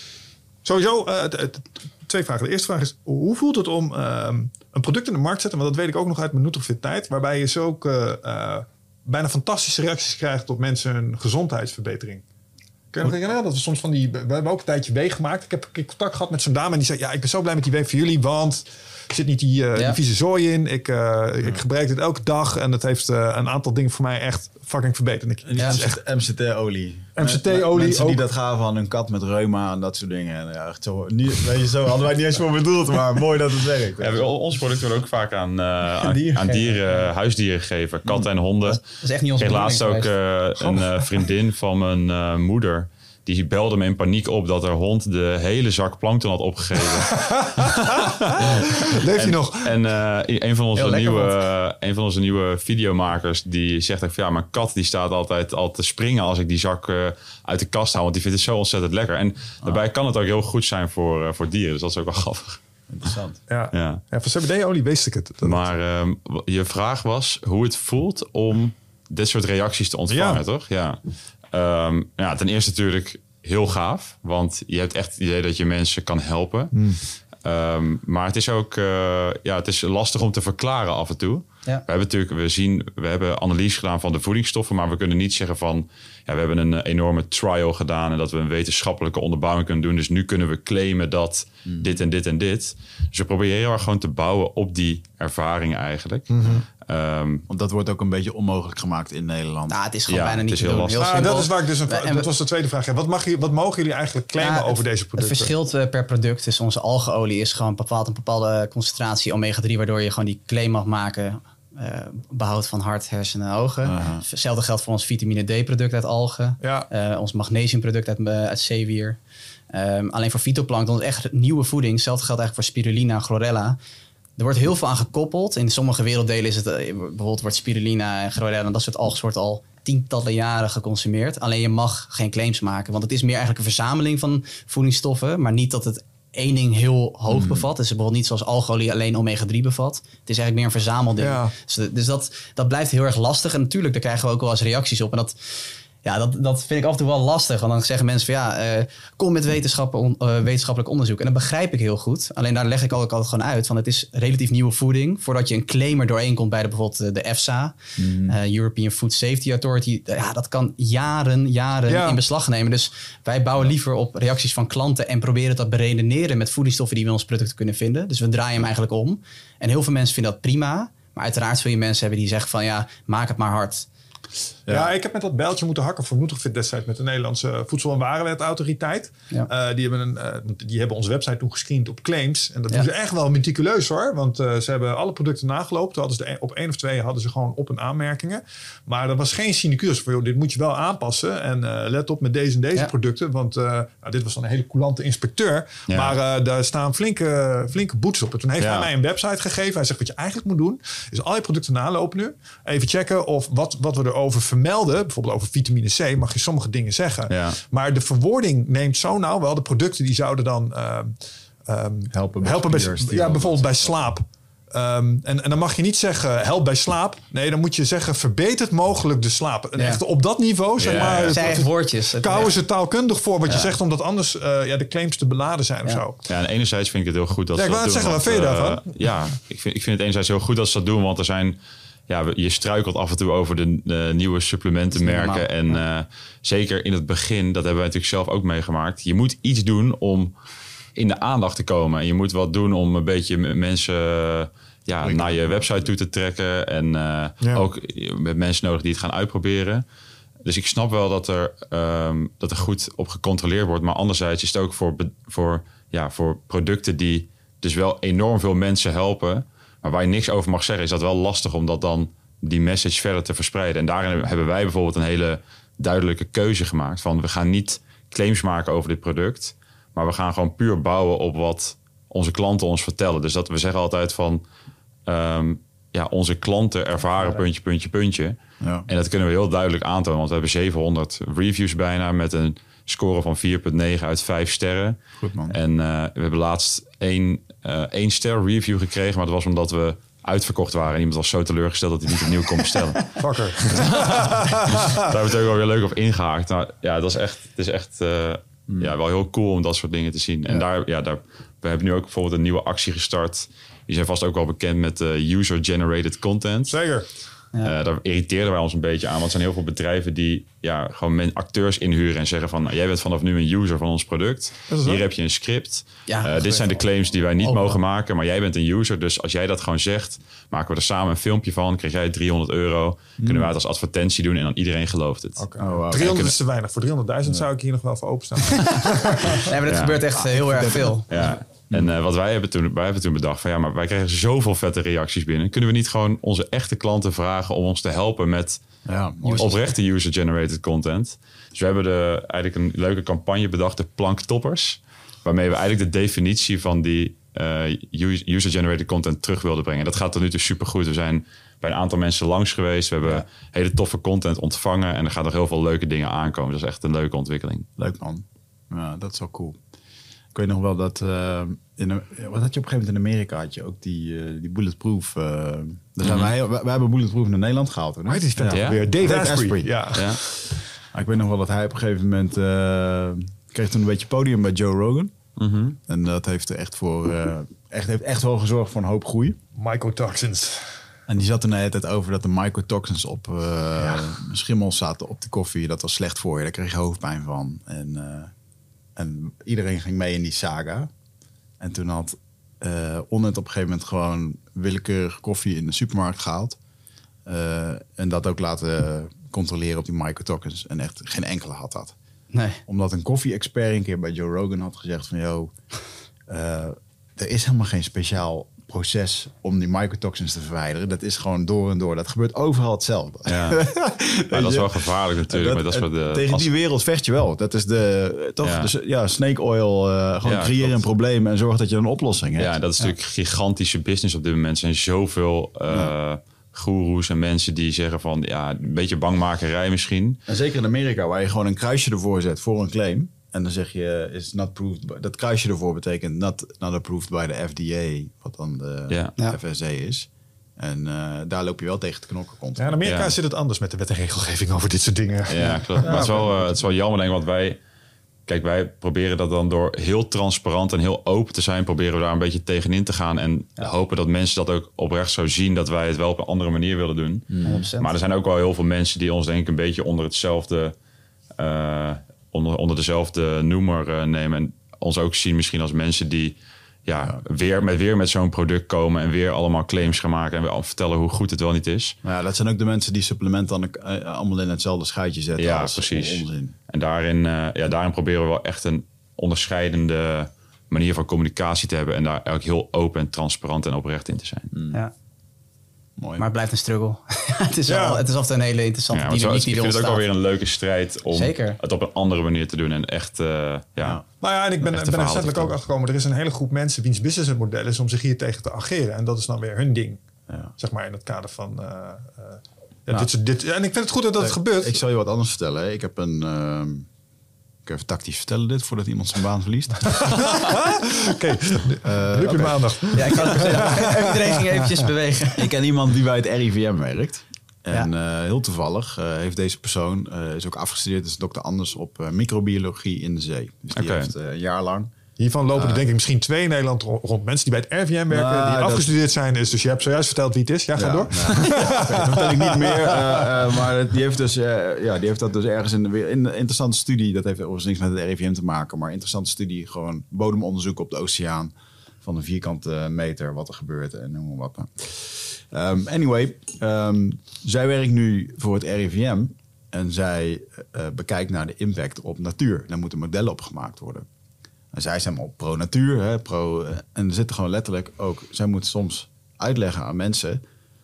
sowieso, uh, t- t- twee vragen. De eerste vraag is, hoe voelt het om um, een product in de markt te zetten? Want dat weet ik ook nog uit mijn Nutrofit tijd. Waarbij je zo ook uh, uh, bijna fantastische reacties krijgt op mensen hun gezondheidsverbetering. Kun je nog herinneren dat we soms van die... We hebben ook een tijdje weeg gemaakt. Ik heb een keer contact gehad met zo'n dame en die zei... Ja, ik ben zo blij met die weeg voor jullie, want... Er zit niet die, uh, Ja. die vieze zooi in. Ik, uh, ik gebruik dit elke dag. En dat heeft uh, een aantal dingen voor mij echt fucking verbeterd. En ik, En die Ja. is echt M C T-olie. M C T-olie Mensen die ook. dat gaven aan hun kat met reuma en dat soort dingen. En ja, echt zo, niet, weet je, zo hadden wij het niet eens voor bedoeld, maar mooi dat het werkt. Ja, we- ons product wordt ook vaak aan, uh, aan, dieren aan geven. dieren, huisdieren gegeven. Katten en honden. Dat is echt niet onze Ik kreeg laatst ook bedoeling uh, een uh, vriendin van mijn uh, moeder. Die belde me in paniek op dat haar hond de hele zak plankton had opgegeven. Leeft hij nog? En uh, een, van onze Heel lekker, nieuwe, uh, een van onze nieuwe videomakers die zegt ook van ja, mijn kat die staat altijd al te springen als ik die zak uh, uit de kast haal. Want die vindt het zo ontzettend lekker. En daarbij kan het ook heel goed zijn voor, uh, voor dieren. Dus dat is ook wel grappig. Interessant. Ja. Ja. Ja, van C B D-olie wist ik het. Dat- Maar um, je vraag was hoe het voelt om dit soort reacties te ontvangen, Ja. toch? Ja. Um, ja, ten eerste natuurlijk heel gaaf. Want je hebt echt het idee dat je mensen kan helpen. Hmm. Um, maar het is ook uh, ja, het is lastig om te verklaren af en toe. Ja. We hebben natuurlijk, we zien, we hebben analyse gedaan van de voedingsstoffen, maar we kunnen niet zeggen van, ja, we hebben een uh, enorme trial gedaan en dat we een wetenschappelijke onderbouwing kunnen doen. Dus nu kunnen we claimen dat Hmm. dit en dit en dit. Dus we proberen heel erg gewoon te bouwen op die ervaring eigenlijk. Hmm. Um, Want dat wordt ook een beetje onmogelijk gemaakt in Nederland. Nou, het is gewoon Ja, bijna het niet is te heel doen. lastig. Ah, simpel. dat is waar ik dus een, En we- dat was de tweede vraag. Ja, wat, mag je, wat mogen jullie eigenlijk claimen Ja, het- over deze producten? Het verschilt uh, per product. Dus onze algeolie is gewoon bepaald een bepaalde concentratie omega drie, waardoor je gewoon die claim mag maken. Uh, behoud van hart, hersenen en ogen. Aha. Hetzelfde geldt voor ons vitamine D-product uit algen. Ja. Uh, ons magnesiumproduct uit, uh, uit zeewier. Um, alleen voor fytoplankton is echt nieuwe voeding. Hetzelfde geldt eigenlijk voor spirulina en chlorella. Er wordt heel veel aan gekoppeld. In sommige werelddelen is het uh, bijvoorbeeld wordt spirulina en chlorella en dat soort algensoorten al tientallen jaren geconsumeerd. Alleen je mag geen claims maken. Want het is meer eigenlijk een verzameling van voedingsstoffen. Maar niet dat het één ding heel hoog Mm. bevat. Het is bijvoorbeeld niet zoals algolie alleen omega drie bevat. Het is eigenlijk meer een verzamelding. Ja. Dus, dus dat, dat blijft heel erg lastig. En natuurlijk, daar krijgen we ook wel eens reacties op. En dat... Ja, dat, dat vind ik af en toe wel lastig. Want dan zeggen mensen van ja, uh, kom met wetenschappen on, uh, wetenschappelijk onderzoek. En dat begrijp ik heel goed. Alleen daar leg ik ook altijd gewoon uit. Van het is relatief nieuwe voeding. Voordat je een claim er doorheen komt bij de, bijvoorbeeld de EFSA. Mm. Uh, European Food Safety Authority. Ja, dat kan jaren, jaren ja. in beslag nemen. Dus wij bouwen liever op reacties van klanten. En proberen dat beredeneren met voedingsstoffen die we in ons product kunnen vinden. Dus we draaien hem eigenlijk om. En heel veel mensen vinden dat prima. Maar uiteraard zul je mensen hebben die zeggen van ja, maak het maar hard. Ja. ja, ik heb met dat bijltje moeten hakken voor Nutrifit destijds met de Nederlandse Voedsel- en Warenwetautoriteit. Ja. Uh, die, hebben een, uh, die hebben onze website toen gescreend op claims. En dat ja. doen ze echt wel meticuleus hoor. Want uh, ze hebben alle producten nagelopen. Toen hadden ze de, op één of twee hadden ze gewoon op- en aanmerkingen. Maar er was geen sinecures voor, joh, dit moet je wel aanpassen. En uh, let op met deze en deze ja. producten. Want uh, nou, dit was dan een hele coulante inspecteur. Ja. Maar uh, daar staan flinke, flinke boetes op. En toen heeft ja. hij mij een website gegeven. Hij zegt wat je eigenlijk moet doen, is al je producten nalopen nu. Even checken of wat, wat we erover vermelden. Bijvoorbeeld over vitamine C mag je sommige dingen zeggen. Ja. Maar de verwoording neemt zo nauw wel. De producten die zouden dan uh, um, helpen bij, helpen bij, ja, bijvoorbeeld bij slaap. Um, en, en dan mag je niet zeggen help bij slaap. Nee, dan moet je zeggen verbetert mogelijk de slaap. En ja. echt op dat niveau, zeg ja. maar. Het zijn echt woordjes. Kouwen ze taalkundig voor wat ja. je zegt, omdat anders uh, ja, de claims te beladen zijn ja. of zo. Ja, en enerzijds vind ik het heel goed dat ja, ze dat doen. Zeggen, wat vind je daarvan? Uh, ja, ik vind, ik vind het enerzijds heel goed dat ze dat doen, want er zijn... Ja, je struikelt af en toe over de, de nieuwe supplementenmerken. En uh, zeker in het begin, dat hebben wij natuurlijk zelf ook meegemaakt. Je moet iets doen om in de aandacht te komen. En je moet wat doen om een beetje mensen ja, naar je website toe te trekken. En uh, ja. ook met mensen nodig die het gaan uitproberen. Dus ik snap wel dat er, um, dat er goed op gecontroleerd wordt. Maar anderzijds is het ook voor, voor, ja, voor producten die dus wel enorm veel mensen helpen... Maar waar je niks over mag zeggen, is dat wel lastig om dat dan die message verder te verspreiden. En daarin hebben wij bijvoorbeeld een hele duidelijke keuze gemaakt. Van we gaan niet claims maken over dit product, maar we gaan gewoon puur bouwen op wat onze klanten ons vertellen. Dus dat we zeggen altijd van um, ja, onze klanten ervaren puntje, puntje, puntje. Ja. En dat kunnen we heel duidelijk aantonen, want we hebben zevenhonderd reviews bijna met een score van vier komma negen uit vijf sterren. Goed man. En uh, we hebben laatst één, uh, één ster review gekregen, maar dat was omdat we uitverkocht waren. En iemand was zo teleurgesteld dat hij niet opnieuw kon bestellen. Fucker. Daar hebben we het ook wel weer leuk op ingehaakt. Nou, ja, dat is echt, het is echt uh, mm. ja, wel heel cool om dat soort dingen te zien. En ja. daar, ja, daar, we hebben nu ook bijvoorbeeld een nieuwe actie gestart. Die zijn vast ook wel bekend met uh, user-generated content. Zeker. Ja. Uh, daar irriteerden wij ons een beetje aan. Want er zijn heel veel bedrijven die ja, gewoon men, acteurs inhuren en zeggen van... Nou, jij bent vanaf nu een user van ons product. Hier heb je een script. Ja, uh, dit zijn de claims die wij niet oh, mogen man. maken. Maar jij bent een user. Dus als jij dat gewoon zegt, maken we er samen een filmpje van. Krijg jij driehonderd euro. Mm. Kunnen wij het als advertentie doen en dan iedereen gelooft het. Okay. Oh, wow. driehonderd is te weinig. Voor driehonderdduizend ja. zou ik hier nog wel voor openstaan. Nee, maar dat ja. gebeurt echt uh, heel erg veel. Ja. En uh, wat wij hebben, toen, wij hebben toen bedacht van ja, maar wij krijgen zoveel vette reacties binnen. Kunnen we niet gewoon onze echte klanten vragen om ons te helpen met ja, oprechte user-generated content? Dus we hebben de, eigenlijk een leuke campagne bedacht, de planktoppers. Waarmee we eigenlijk de definitie van die uh, user-generated content terug wilden brengen. Dat gaat tot nu toe supergoed. We zijn bij een aantal mensen langs geweest. We hebben ja. hele toffe content ontvangen. En er gaan nog heel veel leuke dingen aankomen. Dat is echt een leuke ontwikkeling. Leuk man. Ja, dat is wel cool. Ik weet nog wel dat... Uh, in, wat had je op een gegeven moment in Amerika? Had je ook die, uh, die Bulletproof... Uh, daar zijn mm-hmm. wij, wij, wij hebben Bulletproof naar Nederland gehaald. Hè? Right, is ja. ja. Weer Dave, Dave Asprey. Asprey. Ja. Ja. Ik weet nog wel dat hij op een gegeven moment... Uh, kreeg toen een beetje podium bij Joe Rogan. Mm-hmm. En dat heeft er echt voor... Uh, echt, heeft echt wel gezorgd voor een hoop groei. Mycotoxins. En die zat er de hele tijd over dat de mycotoxins op uh, ja. schimmels zaten op de koffie. Dat was slecht voor je. Daar kreeg je hoofdpijn van. En... Uh, En iedereen ging mee in die saga. En toen had uh, Onnit op een gegeven moment gewoon willekeurig koffie in de supermarkt gehaald. Uh, en dat ook laten controleren op die mycotoxins. En echt geen enkele had dat. Nee. Omdat een koffie-expert een keer bij Joe Rogan had gezegd van... Yo, uh, er is helemaal geen speciaal proces om die mycotoxins te verwijderen. Dat is gewoon door en door. Dat gebeurt overal hetzelfde. Ja. Maar dat is wel gevaarlijk natuurlijk. Dat, maar dat is de, tegen als... die wereld vecht je wel. Dat is de toch ja. Dus, ja, snake oil. Uh, gewoon ja, creëren een probleem en zorg dat je een oplossing hebt. Ja, dat is ja. natuurlijk gigantische business op dit moment. Er zijn zoveel uh, ja. goeroes en mensen die zeggen van... ja, een beetje bangmakerij misschien. En zeker in Amerika, waar je gewoon een kruisje ervoor zet voor een claim. En dan zeg je, is not proved by, dat kruisje ervoor betekent not, not approved by de F D A, wat dan de Ja. F S A is. En uh, daar loop je wel tegen te knokken. Ja, in Amerika Ja. zit het anders met de wet en regelgeving over dit soort dingen. Ja, klopt. Maar het is wel, uh, het is wel jammer, denk ik, want wij... Kijk, wij proberen dat dan door heel transparant en heel open te zijn... proberen we daar een beetje tegenin te gaan... en Ja. hopen dat mensen dat ook oprecht zo zien... dat wij het wel op een andere manier willen doen. honderd procent. Maar er zijn ook wel heel veel mensen die ons denk ik een beetje onder hetzelfde... Uh, onder, onder dezelfde noemer uh, nemen. En ons ook zien misschien als mensen die... Ja, ja. Weer, met, weer met zo'n product komen en weer allemaal claims gaan maken... en weer vertellen hoe goed het wel niet is. Nou ja, dat zijn ook de mensen die supplementen dan uh, allemaal in hetzelfde schuitje zetten. Ja, als precies. Onzin. En daarin, uh, ja, daarin proberen we wel echt een onderscheidende manier van communicatie te hebben... en daar ook heel open en transparant en oprecht in te zijn. Mm. Ja. Mooi. Maar het blijft een struggle. het, is Ja. wel, het is altijd een hele interessante Ja, maar dynamiek zo, ik die er vind het ook ontstaat. alweer een leuke strijd om Zeker. het op een andere manier te doen. En echt, uh, ja... Ja. Nou ja, en ik ben, Echte ben er verhalen recentelijk ook vertellen. achtergekomen... er is een hele groep mensen wiens business het model is... om zich hier tegen te ageren. En dat is dan weer hun ding. Ja. Zeg maar in het kader van... Uh, uh, ja, Nou, dit, soort- dit, en ik vind het goed dat dat Eh, gebeurt. Ik zal je wat anders vertellen. hè. Ik heb een... Uh, ik even tactisch vertellen dit, voordat iemand zijn baan verliest. Oké, nu Uh, heb je oké. maandag. Ja, ik kan het zeggen. Iedereen ging eventjes bewegen. Ik ken iemand die bij het R I V M werkt. En uh, heel toevallig uh, heeft deze persoon, uh, is ook afgestudeerd, is dokter Anders op uh, microbiologie in de zee. Dus die Oké. heeft uh, een jaar lang... Hiervan lopen er Uh, denk ik misschien twee in Nederland ro- rond. Mensen die bij het R V M werken, Nou, die dat- afgestudeerd zijn. Is, dus je hebt zojuist verteld wie het is. Ja, ga Ja, door. ja. Oké, dat vertel ik niet meer. Uh, uh, maar die heeft, dus, uh, ja, die heeft dat dus ergens in de weer in een interessante studie. Dat heeft overigens niks met het R I V M te maken. Maar interessante studie. Gewoon bodemonderzoek op de oceaan. Van een vierkante meter. Wat er gebeurt en noem maar wat. Um, anyway. Um, zij werkt nu voor het R I V M. En zij uh, bekijkt naar de impact op natuur. Daar moeten modellen op gemaakt worden. En zij zijn al pro-natuur. Hè, pro, uh, en er zitten gewoon letterlijk ook... Zij moet soms uitleggen aan mensen...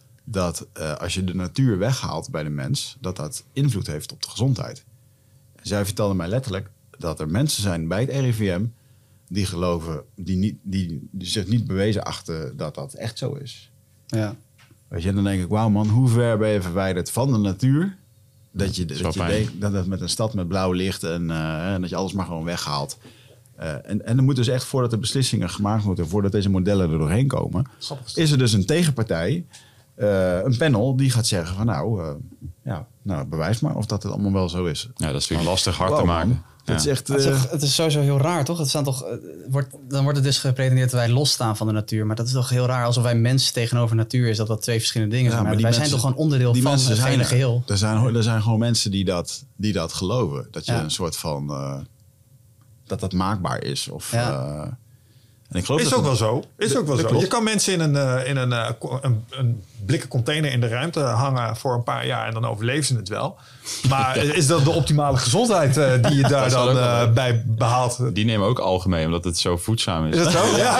dat uh, als je de natuur weghaalt bij de mens... dat dat invloed heeft op de gezondheid. En zij vertelde mij letterlijk dat er mensen zijn bij het R I V M... die geloven, die, niet, die, die zich niet bewezen achten dat dat echt zo is. Ja. Weet je, dan denk ik, wauw man, hoe ver ben je verwijderd van de natuur... dat je, Dat is dat je wel fijn. denkt dat het met een stad met blauw licht... en, uh, en dat je alles maar gewoon weghaalt... Uh, en, en er moet dus echt, voordat er beslissingen gemaakt worden... voordat deze modellen er doorheen komen... is er dus een tegenpartij, uh, een panel... die gaat zeggen van nou, uh, ja, nou, bewijs maar of dat het allemaal wel zo is. Ja, dat is natuurlijk lastig hard Wow, te man. maken. Dat is Ja. echt... Het is, uh, toch- het is sowieso heel raar, toch? Het staan toch, eh, wordt, dan wordt het dus gepretendeerd dat wij losstaan van de natuur. Maar dat is toch heel raar, alsof wij mensen tegenover natuur is, dat dat twee verschillende dingen Ja, zijn. maar Maar die wij zijn mensen- toch gewoon onderdeel die van mensen het zijn hele er. geheel. Er zijn, er zijn gewoon mensen die dat, die dat geloven. Dat je Ja. een soort van... Uh, dat dat maakbaar is. Of, Ja. uh, en ik geloof Is dat ook het- wel zo. Is ook wel dat zo. klopt. Je kan mensen in een, uh, in een, uh, ko- een, een blikken container in de ruimte hangen voor een paar jaar en dan overleven ze het wel. Maar is dat de optimale gezondheid uh, die je daar Dat zal dan ook wel uh, leuk. bij behaalt? Die nemen ook algemeen, omdat het zo voedzaam is. Is dat zo? Ja.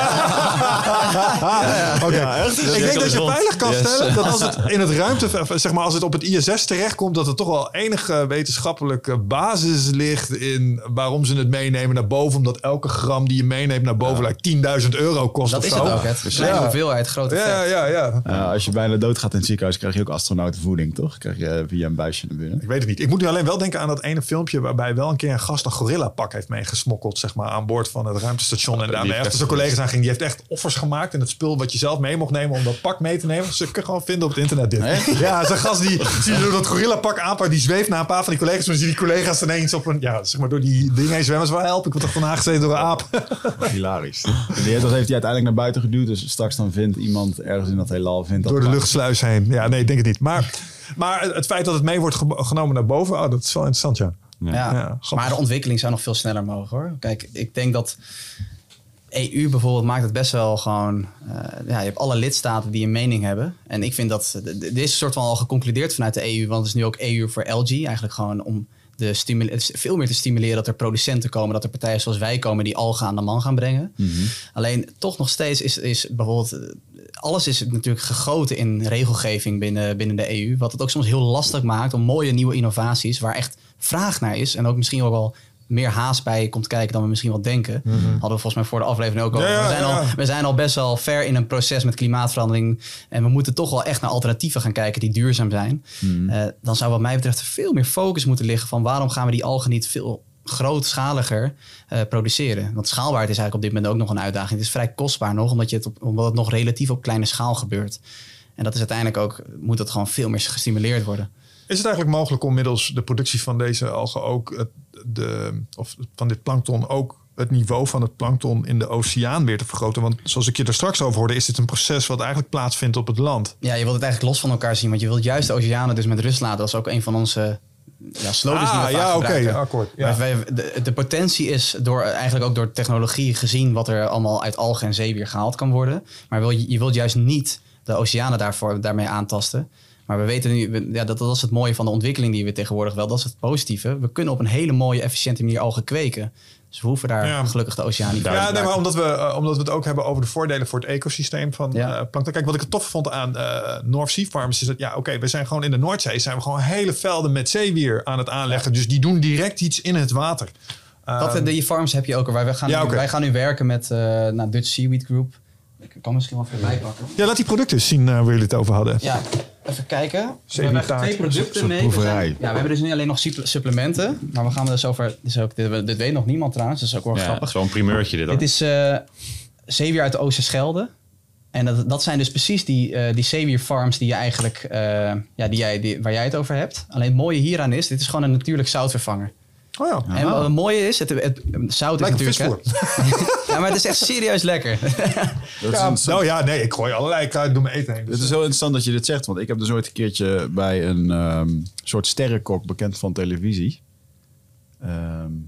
Oké. Ik denk dat je gezond. veilig kan Yes. stellen dat als het in het ruimte, zeg maar, als het op het I S S terechtkomt, dat er toch wel enige wetenschappelijke basis ligt in waarom ze het meenemen naar boven. Omdat elke gram die je meeneemt naar boven like tienduizend euro kost Dat of is zo. het ook, het. Kleine Ja. hoeveelheid, grote effect. Ja, ja, ja. Uh, als je bijna doodgaat in het ziekenhuis... krijg je ook astronautenvoeding, toch? Krijg je via een buisje naar binnen. Ik weet het niet. Ik moet nu alleen wel denken aan dat ene filmpje waarbij wel een keer een gast een gorilla-pak heeft meegesmokkeld, zeg maar, aan boord van het ruimtestation. En die daarmee heeft echt zijn collega's aan ging. Die heeft echt offers gemaakt in het spul wat je zelf mee mocht nemen om dat pak mee te nemen. Ze kunnen gewoon vinden op het internet dit. Echt? Ja, zo'n gast die zie je door dat gorilla-pak aanpakt, die zweeft naar een paar van die collega's. Maar dan zie je die collega's ineens op een, ja, zeg maar, door die dingen heen zwemmen. Ze wel help, ik word toch van aangezeten door een aap. Hilarisch. En die heeft, dat heeft hij uiteindelijk naar buiten geduwd. Dus straks dan vindt iemand ergens in dat heelal... Vindt dat Door de pak. luchtsluis heen. Ja, nee, ik denk het niet. Maar, maar het feit dat het mee wordt ge- genomen naar boven, oh, dat is wel interessant, ja. Ja. Ja, grappig. maar de ontwikkeling zou nog veel sneller mogen, hoor. Kijk, ik denk dat E U bijvoorbeeld maakt het best wel gewoon... Uh, ja, je hebt alle lidstaten die een mening hebben. En ik vind dat... Dit is een soort van al geconcludeerd vanuit de E U. Want het is nu ook E U voor algae. Eigenlijk gewoon om de stimule- het is veel meer te stimuleren dat er producenten komen. Dat er partijen zoals wij komen die algen aan de man gaan brengen. Mm-hmm. Alleen toch nog steeds is, is bijvoorbeeld... Alles is natuurlijk gegoten in regelgeving binnen, binnen de E U. Wat het ook soms heel lastig maakt om mooie nieuwe innovaties... waar echt vraag naar is en ook misschien ook wel meer haast bij komt kijken dan we misschien wel denken. Mm-hmm. Hadden we volgens mij voor de aflevering ook al. Ja, ja, we, zijn ja. al we zijn al best wel ver in een proces met klimaatverandering. En we moeten toch wel echt naar alternatieven gaan kijken die duurzaam zijn. Mm. Uh, dan zou wat mij betreft er veel meer focus moeten liggen van waarom gaan we die algen niet veel grootschaliger uh, produceren. Want schaalbaarheid is eigenlijk op dit moment ook nog een uitdaging. Het is vrij kostbaar nog, omdat, je het op, omdat het nog relatief op kleine schaal gebeurt. En dat is uiteindelijk ook, moet dat gewoon veel meer gestimuleerd worden. Is het eigenlijk mogelijk om middels de productie van deze algen ook het, de, of van dit plankton ook het niveau van het plankton in de oceaan weer te vergroten? Want zoals ik je er straks over hoorde, is dit een proces wat eigenlijk plaatsvindt op het land. Ja, je wilt het eigenlijk los van elkaar zien, want je wilt juist de oceanen dus met rust laten. Dat is ook een van onze ja, slogans ah, die we vaak ja, gebruiken. Okay, akkoord. Ja. Maar wij, de, de potentie is door, eigenlijk ook door technologie gezien wat er allemaal uit algen en zeewier gehaald kan worden. Maar wil je, je wilt juist niet de oceanen daarvoor, daarmee aantasten. Maar we weten nu, ja, dat, dat is het mooie van de ontwikkeling die we tegenwoordig wel, dat is het positieve. We kunnen op een hele mooie, efficiënte manier algen kweken. Dus we hoeven daar ja. gelukkig de oceaan niet ja, ja, nee, maar omdat we, uh, omdat we het ook hebben over de voordelen voor het ecosysteem van ja. uh, plankton. Kijk, wat ik het tof vond aan uh, North Sea Farms is dat, ja, oké, okay, we zijn gewoon in de Noordzee, zijn we gewoon hele velden met zeewier aan het aanleggen. Ja. Dus die doen direct iets in het water. Dat, um, die farms heb je ook. Wij gaan, ja, nu, okay. wij gaan nu werken met uh, nou, Dutch Seaweed Group. Ik kan misschien wel even bijpakken. Ja, laat die producten zien uh, waar jullie het over hadden. Ja, even kijken. We hebben twee producten mee. We zijn, ja, we hebben dus niet alleen nog supplementen. Maar we gaan er dus over... Dus ook, dit, dit weet nog niemand trouwens. Dat is ook wel ja, grappig. Zo'n primeurtje dit ook. Dit is uh, zeewier uit de Oosterschelde. En dat, dat zijn dus precies die, uh, die zeewierfarms die je eigenlijk, uh, ja, die jij, die, waar jij het over hebt. Alleen het mooie hieraan is, dit is gewoon een natuurlijk zoutvervanger. Oh ja. En wat het mooie is, het, het, het zout is Lijkt natuurlijk... Ja, maar het is echt serieus lekker. Ja, nou ja, nee, ik gooi allerlei kruiden door mijn eten heen. Dus. Het is heel interessant dat je dit zegt, want ik heb dus ooit een keertje bij een um, soort sterrenkok bekend van televisie. Um,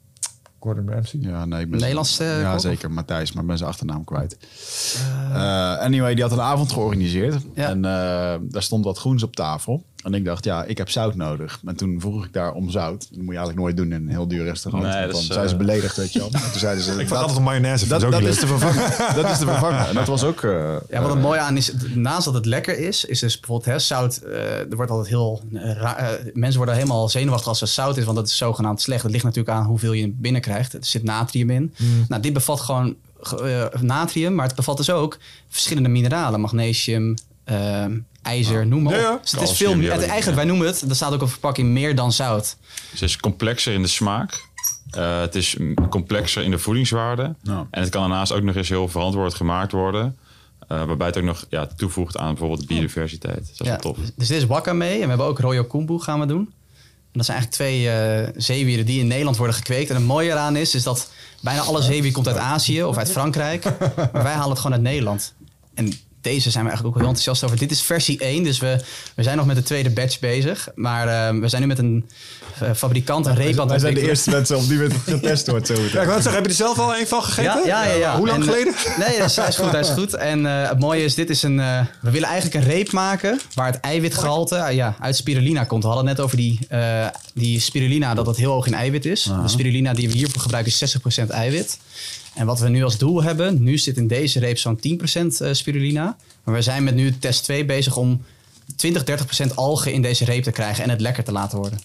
Gordon Ramsay? Ja, nee. Ik ben Nederlandse uh, Ja, zeker. Of? Matthijs, maar ik ben zijn achternaam kwijt. Uh, uh, anyway, die had een avond georganiseerd. Ja. En uh, daar stond wat groens op tafel. En ik dacht, ja, ik heb zout nodig. En toen vroeg ik daar om zout. Dat moet je eigenlijk nooit doen in een heel duur restaurant. Nee, dan is, zijn ze uh... beledigd, weet je wel. En toen zeiden ze, ik vond altijd een mayonaise. Dat, dat, is te vervangen. dat is te vervangen. En dat was ook... Uh, ja, wat het mooie aan is, naast dat het lekker is, is dus bijvoorbeeld hè, zout. Uh, er wordt altijd heel... Uh, ra- uh, mensen worden helemaal zenuwachtig als er zout is, want dat is zogenaamd slecht. Het ligt natuurlijk aan hoeveel je binnenkrijgt. Er zit natrium in. Mm. Nou, dit bevat gewoon uh, natrium, maar het bevat dus ook verschillende mineralen. Magnesium, uh, ijzer, oh. noem maar op. Ja, ja. Dus het is veel, het, eigenlijk, ja. wij noemen het, er staat ook op de verpakking, meer dan zout. Dus het is complexer in de smaak. Uh, het is complexer in de voedingswaarde. Ja. En het kan daarnaast ook nog eens heel verantwoord gemaakt worden. Uh, waarbij het ook nog ja, toevoegt aan bijvoorbeeld de biodiversiteit. Dus dat is ja, wel tof. Dus dit is wakame en we hebben ook Royo Kumbu gaan we doen. En dat zijn eigenlijk twee uh, zeewieren die in Nederland worden gekweekt. En het mooie eraan is, is dat bijna alle zeewier komt uit Azië of uit Frankrijk. Maar wij halen het gewoon uit Nederland. En deze zijn we eigenlijk ook heel enthousiast over. Dit is versie één, dus we, we zijn nog met de tweede batch bezig. Maar uh, we zijn nu met een uh, fabrikant, een reep aan Wij zijn de eerste mensen op die met getest wordt. Zo ja, ik wou zeggen, heb je er zelf al een van gegeten? Ja, ja, ja. ja. Hoe lang en, geleden? Nee, dat is, hij is goed, hij is goed. En uh, het mooie is, dit is een... Uh, we willen eigenlijk een reep maken waar het eiwitgehalte uh, ja, uit spirulina komt. We hadden het net over die, uh, die spirulina, dat dat heel hoog in eiwit is. Uh-huh. De spirulina die we hiervoor gebruiken is zestig procent eiwit. En wat we nu als doel hebben, nu zit in deze reep zo'n tien procent spirulina. Maar we zijn met nu test twee bezig om twintig, dertig procent algen in deze reep te krijgen en het lekker te laten worden.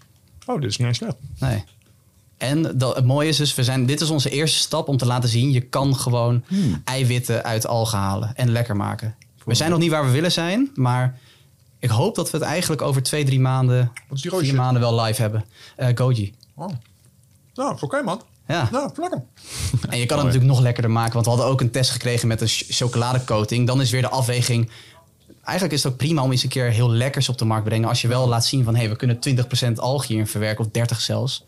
Oh, dit is niet slecht. Nee. En dat, het mooie is dus, we zijn, dit is onze eerste stap om te laten zien, je kan gewoon hmm. eiwitten uit algen halen en lekker maken. We zijn nog niet waar we willen zijn, maar ik hoop dat we het eigenlijk over twee, drie maanden, vier maanden wel live hebben. Uh, Goji. Oh. Nou, oké okay, man. Ja. Nou, lekker. En je kan het natuurlijk nog lekkerder maken. Want we hadden ook een test gekregen met een chocoladecoating. Dan is weer de afweging... Eigenlijk is het ook prima om eens een keer heel lekkers op de markt te brengen. Als je wel laat zien van... hé, hey, we kunnen twintig procent algen hierin verwerken. Of dertig zelfs.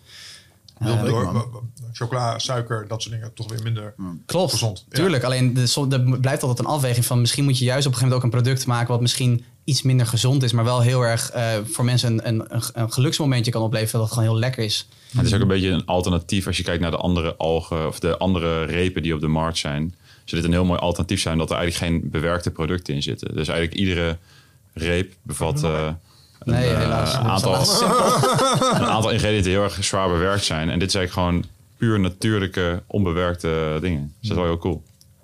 Uh, door, chocola, suiker, dat soort dingen toch weer minder Klopt, gezond. Tuurlijk. Ja. Alleen er blijft altijd een afweging van... misschien moet je juist op een gegeven moment ook een product maken... wat misschien iets minder gezond is... maar wel heel erg uh, voor mensen een, een, een geluksmomentje kan opleveren... dat het gewoon heel lekker is. Het is ook een beetje een alternatief als je kijkt naar de andere algen of de andere repen die op de markt zijn. Zou dit een heel mooi alternatief zijn dat er eigenlijk geen bewerkte producten in zitten. Dus eigenlijk iedere reep bevat uh, een, nee, uh, helaas, aantal, een aantal ingrediënten die heel erg zwaar bewerkt zijn. En dit is eigenlijk gewoon puur natuurlijke, onbewerkte dingen. Dus dat is wel heel cool.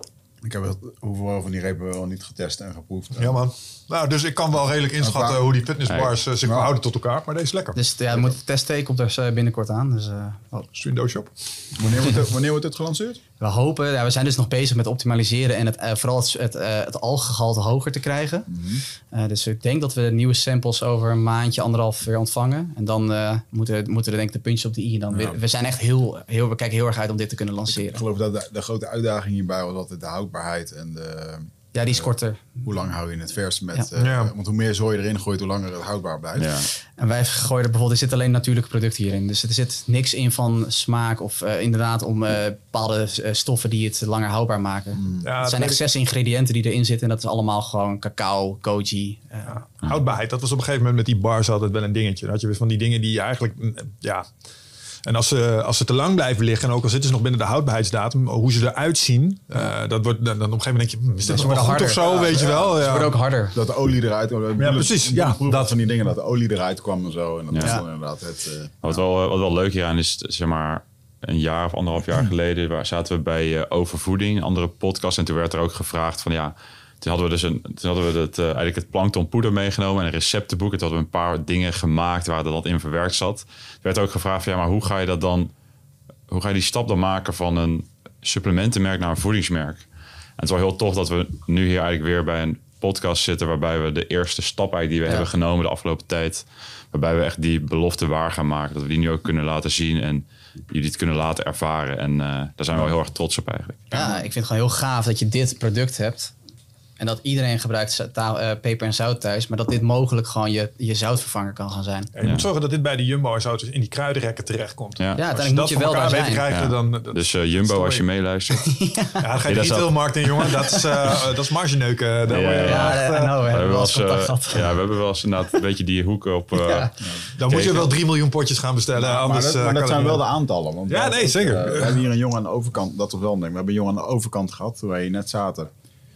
Ik heb het, hoeveel van die repen wel niet getest en geproefd. Ja, man. Nou, dus ik kan wel redelijk inschatten paar- hoe die fitnessbars uh, zich Ja. verhouden tot elkaar. Maar deze is lekker. Dus ja, moet, test twee komt er binnenkort aan. Dus uh, Stream Shop. Wanneer wordt het, wanneer wordt het gelanceerd? we hopen, ja, we zijn dus nog bezig met optimaliseren en het, uh, vooral het, het, uh, het algengehalte hoger te krijgen. Mm-hmm. Uh, dus ik denk dat we nieuwe samples over een maandje, anderhalf weer ontvangen. En dan uh, moeten, moeten er denk ik de puntjes op de i. Dan Ja. weer, we zijn echt heel, heel, we kijken heel erg uit om dit te kunnen Ik lanceren. geloof dat de, de grote uitdaging hierbij was altijd de houdbaarheid en de, Ja, die is korter. hoe lang hou je het vers met. Ja. Uh, Ja. Want hoe meer zooi je erin gooit, hoe langer het houdbaar blijft. Ja. En wij gooien er bijvoorbeeld, er zit alleen natuurlijke producten hierin. Dus er zit niks in van smaak of uh, inderdaad om uh, bepaalde uh, stoffen die het langer houdbaar maken. Ja, het dat zijn weet echt ik. zes ingrediënten die erin zitten. En dat is allemaal gewoon cacao, koji. Uh, Ja. Houdbaarheid, dat was op een gegeven moment met die bars altijd wel een dingetje. Dan had je weer van die dingen die je eigenlijk... mm, Ja. En als ze, als ze te lang blijven liggen, en ook al zitten ze nog binnen de houdbaarheidsdatum, hoe ze eruit zien, uh, dat wordt, dan, dan op een gegeven moment denk je, hm, is dit Ze nog wel worden goed of harder. zo, weet je wel? Ze Ja. worden ook harder. Dat de olie eruit kwam. Ja, precies. Ja, dat dat. van die dingen, dat de olie eruit kwam en zo. En dat Ja. was dan inderdaad het... Uh, Wat wel, wat wel leuk hieraan is, zeg maar, een jaar of anderhalf jaar geleden waar zaten we bij uh, Overvoeding, een andere podcast. En toen werd er ook gevraagd van ja, toen hadden we dus een, toen hadden we het, uh, eigenlijk het planktonpoeder meegenomen en een receptenboek. En toen hadden we een paar dingen gemaakt waar dat in verwerkt zat. Er werd ook gevraagd van ja, maar hoe ga je dat dan, hoe ga je die stap dan maken van een supplementenmerk naar een voedingsmerk? En het is wel heel tof dat we nu hier eigenlijk weer bij een podcast zitten waarbij we de eerste stap eigenlijk die we Ja. hebben genomen de afgelopen tijd, waarbij we echt die belofte waar gaan maken. Dat we die nu ook kunnen laten zien en jullie het kunnen laten ervaren. En uh, daar zijn we wel heel erg trots op eigenlijk. Ja, ik vind het gewoon heel gaaf dat je dit product hebt. En dat iedereen gebruikt za- taal- uh, peper en zout thuis. Maar dat dit mogelijk gewoon je, je zoutvervanger kan gaan zijn. Ja, je Ja. moet zorgen dat dit bij de Jumbo en zo dus in die kruidenrekken terechtkomt. Ja. Ja, Als je uiteindelijk dat moet je voor wel daar elkaar weet te zijn. krijgen, Ja. dan... dat- Dus uh, Jumbo, Story. als je meeluistert. ja, dan ga je Nee, de dat is retailmarkt in, jongen. Dat is, uh, dat is margeneuken. Daar Ja, word je ja, Ja, echt, ja, uh, nou, we we hebben hebben wel wel eens eens, uh, contact gehad. ja, we hebben wel eens inderdaad een beetje die hoek op. Uh, Ja. dan moet je Kijk, wel drie miljoen potjes gaan bestellen. maar anders, dat, uh, maar kan dat het zijn niet. wel de aantallen. Want Ja, we- nee, zeker. Uh, we hebben hier een jongen aan de overkant, dat is wel een ding. We hebben een jongen aan de overkant gehad, waar je net zaten.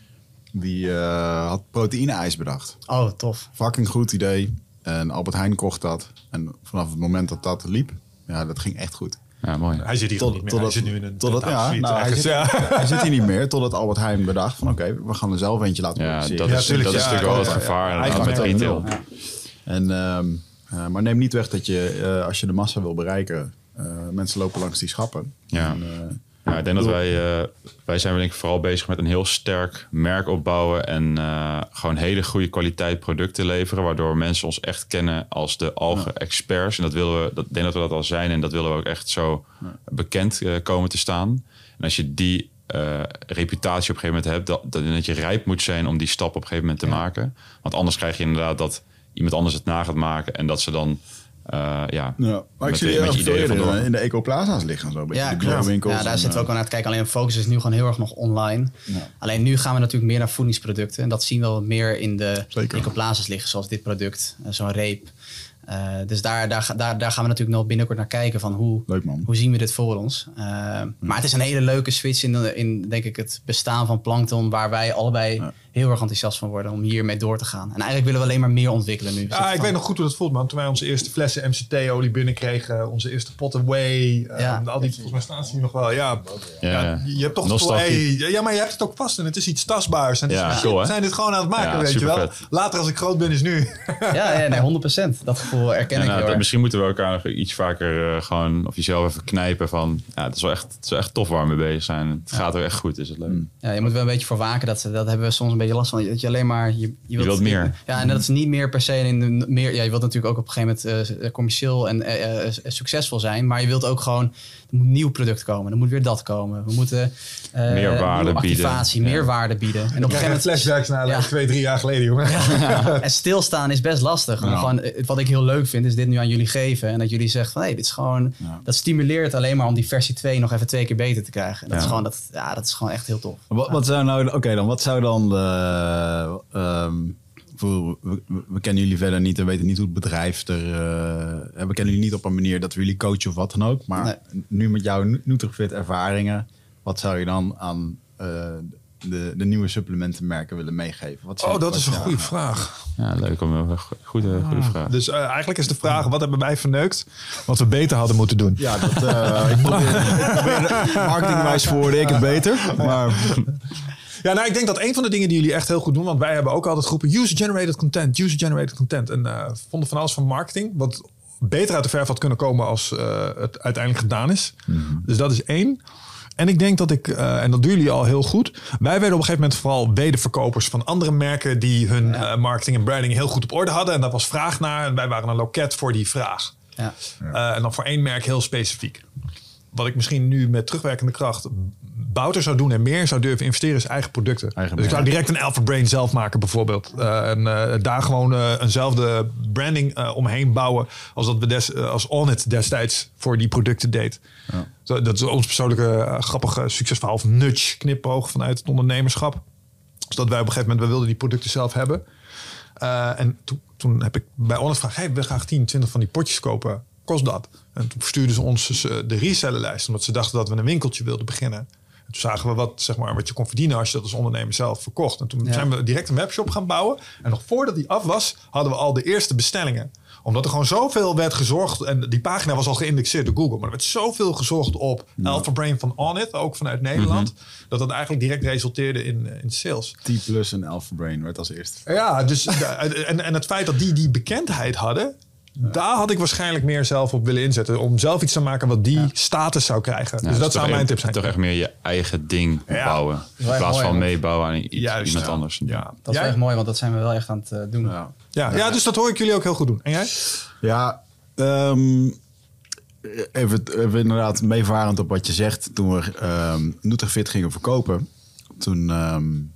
Die uh, had proteïne-ijs bedacht. Oh, tof. Fucking goed idee. En Albert Heijn kocht dat. En vanaf het moment dat dat liep, ja, dat ging echt goed. ja, mooi. Hij zit hier Tot- niet meer. totdat- Hij zit nu in een totdat- ja, suite nou, hij ergens. zit- Ja. Hij zit hier niet meer, totdat Albert Heijn bedacht van oké, we gaan er zelf eentje laten Ja, produceren. dat Ja, is, tuurlijk, dat is ja, natuurlijk wel ja, het ja, gevaar ja. inderdaad met Eigen retail. Ja. En, ehm, uh, maar neem niet weg dat je, uh, als je de massa wil bereiken, uh, mensen lopen langs die schappen. Ja. En, uh, Ja, ik denk dat wij, uh, wij zijn denk ik vooral bezig met een heel sterk merk opbouwen en uh, gewoon hele goede kwaliteit producten leveren, waardoor mensen ons echt kennen als de algen-experts. En dat willen we, dat ik denk dat we dat al zijn en dat willen we ook echt zo Ja. bekend uh, komen te staan. En als je die uh, reputatie op een gegeven moment hebt, dat, dat, dat je rijp moet zijn om die stap op een gegeven moment te Ja. maken. Want anders krijg je inderdaad dat iemand anders het na gaat maken en dat ze dan Uh, ja, ja, maar ik met, zie de- je met je ideeën vandoor. in de ecoplaza's liggen. Zo, een beetje Ja, de klopt. biowinkels Ja, daar en, zitten we ook uh, al naar te kijken. Alleen de focus is nu gewoon heel erg nog online. Ja. Alleen nu gaan we natuurlijk meer naar voedingsproducten. En dat zien we wel meer in de Zeker. ecoplazas liggen, zoals dit product, uh, zo'n reep. Uh, dus daar, daar, daar, daar gaan we natuurlijk nog binnenkort naar kijken van hoe, Leuk man. hoe zien we dit voor ons. Uh, Maar het is een hele leuke switch in, de, in denk ik het bestaan van Plankton, waar wij allebei Ja. heel erg enthousiast van worden om hiermee door te gaan. En eigenlijk willen we alleen maar meer ontwikkelen nu. Ja, ik weet nog goed hoe dat voelt, man. Toen wij onze eerste flessen M C T-olie binnenkregen, onze eerste pot away, uh, Ja. al die, volgens mij staan ze hier nog wel. Ja, Ja, ja, ja. je hebt toch het gevoel, Nostalgie. hey, ja, maar je hebt het ook vast en het is iets tastbaars. En het is, Ja, shit, cool, hè? we zijn dit gewoon aan het maken, Ja, weet je wel. supervet. Later als ik groot ben is nu. Ja, ja, nee, honderd procent. Dat gevoel erken Ja, ik nou, heel dat- erg. misschien moeten we elkaar nog iets vaker uh, gewoon of jezelf even knijpen van ja, het is wel echt, het is wel echt tof waar we mee bezig zijn. Het gaat er echt goed, is het leuk. Mm. Ja, je moet wel een beetje voor waken. Dat, dat hebben we soms een beetje last van. Dat je alleen maar... Je, je, wilt, wilt meer. Ja, en dat is niet meer per se... In de, meer, ja, je wilt natuurlijk ook op een gegeven moment uh, commercieel en uh, uh, succesvol zijn. Maar je wilt ook gewoon... Er moet een nieuw product komen. Er moet weer dat komen. We moeten uh, Meer waarde nieuwe bieden. activatie, Ja. meer waarde bieden. En op een Ik krijg gegeven echt moment... flashbacks naar Ja. like, twee, drie jaar geleden, jongen. Ja. En stilstaan is best lastig. Ja. Gewoon, eh, wat ik heel leuk vind, is dit nu aan jullie geven. En dat jullie zeggen van, hé, hey, dit is gewoon... Ja. Dat stimuleert alleen maar om die versie twee nog even twee keer beter te krijgen. En dat, Ja. is, gewoon, dat, ja, dat is gewoon echt heel tof. Wat, wat zou nou, oké dan, wat zou dan de, ehm, voor, we, we kennen jullie verder niet en weten niet hoe het bedrijf er, uh, we kennen jullie niet op een manier dat we jullie coachen of wat dan ook, maar Nee. nu met jouw Nu- Nutrifit ervaringen, wat zou je dan aan uh, de, de nieuwe supplementenmerken willen meegeven? Wat zou- Oh, dat wat is een zou- goede vraag. Ja, leuk om een goede, goede vraag. Dus uh, eigenlijk is de vraag, wat hebben wij verneukt wat we beter hadden moeten doen? Ja, dat, uh, ik probeer, ik probeer marketingwijs voorde ik het beter, maar Ja, nou, ik denk dat een van de dingen die jullie echt heel goed doen... want wij hebben ook altijd geroepen user-generated content, user-generated content. En uh, vonden van alles van marketing... wat beter uit de verf had kunnen komen als uh, het uiteindelijk gedaan is. Mm-hmm. Dus dat is één. En ik denk dat ik, uh, en dat doen jullie al heel goed... wij werden op een gegeven moment vooral wederverkopers van andere merken... die hun ja. uh, marketing en branding heel goed op orde hadden. En daar was vraag naar en wij waren een loket voor die vraag. Ja. Uh, en dan voor één merk heel specifiek. Wat ik misschien nu met terugwerkende kracht... bouter zou doen en meer zou durven investeren... is eigen producten. Eigen dus ik zou direct een Alpha Brain zelf maken bijvoorbeeld. Uh, en uh, daar gewoon uh, eenzelfde branding uh, omheen bouwen... als dat we des, uh, als Onnit destijds voor die producten deed. Ja. Zo, dat is ons persoonlijke uh, grappige succesverhaal... of nudge, knipoog vanuit het ondernemerschap. Dus dat wij op een gegeven moment... we wilden die producten zelf hebben. Uh, en to, toen heb ik bij Onnit gevraagd... hey, we willen graag tien, twintig van die potjes kopen... kost dat? En toen verstuurden ze ons dus, uh, de resellerlijst... omdat ze dachten dat we een winkeltje wilden beginnen. En toen zagen we wat, zeg maar, wat je kon verdienen... als je dat als ondernemer zelf verkocht. En toen ja. zijn we direct een webshop gaan bouwen. En nog voordat die af was, hadden we al de eerste bestellingen. Omdat er gewoon zoveel werd gezorgd... en die pagina was al geïndexeerd door Google... maar er werd zoveel gezorgd op ja. Alpha Brain van Onnit... ook vanuit Nederland... Mm-hmm. dat dat eigenlijk direct resulteerde in, in sales. T plus en Alpha Brain werd als eerste. Ja, dus, en, en het feit dat die die bekendheid hadden... Ja. Daar had ik waarschijnlijk meer zelf op willen inzetten. Om zelf iets te maken wat die ja. status zou krijgen. Ja, dus dat zou mijn tip zijn. Toch echt meer je eigen ding ja. bouwen. In plaats mooi, van meebouwen aan iets, Juist, iemand ja. anders. Ja. Dat is echt mooi, want dat zijn we wel echt aan het uh, doen. Ja. Ja, ja. ja, dus dat hoor ik jullie ook heel goed doen. En jij? Ja, um, even, even inderdaad meevarend op wat je zegt. Toen we um, Nutrifit gingen verkopen. Toen... Um,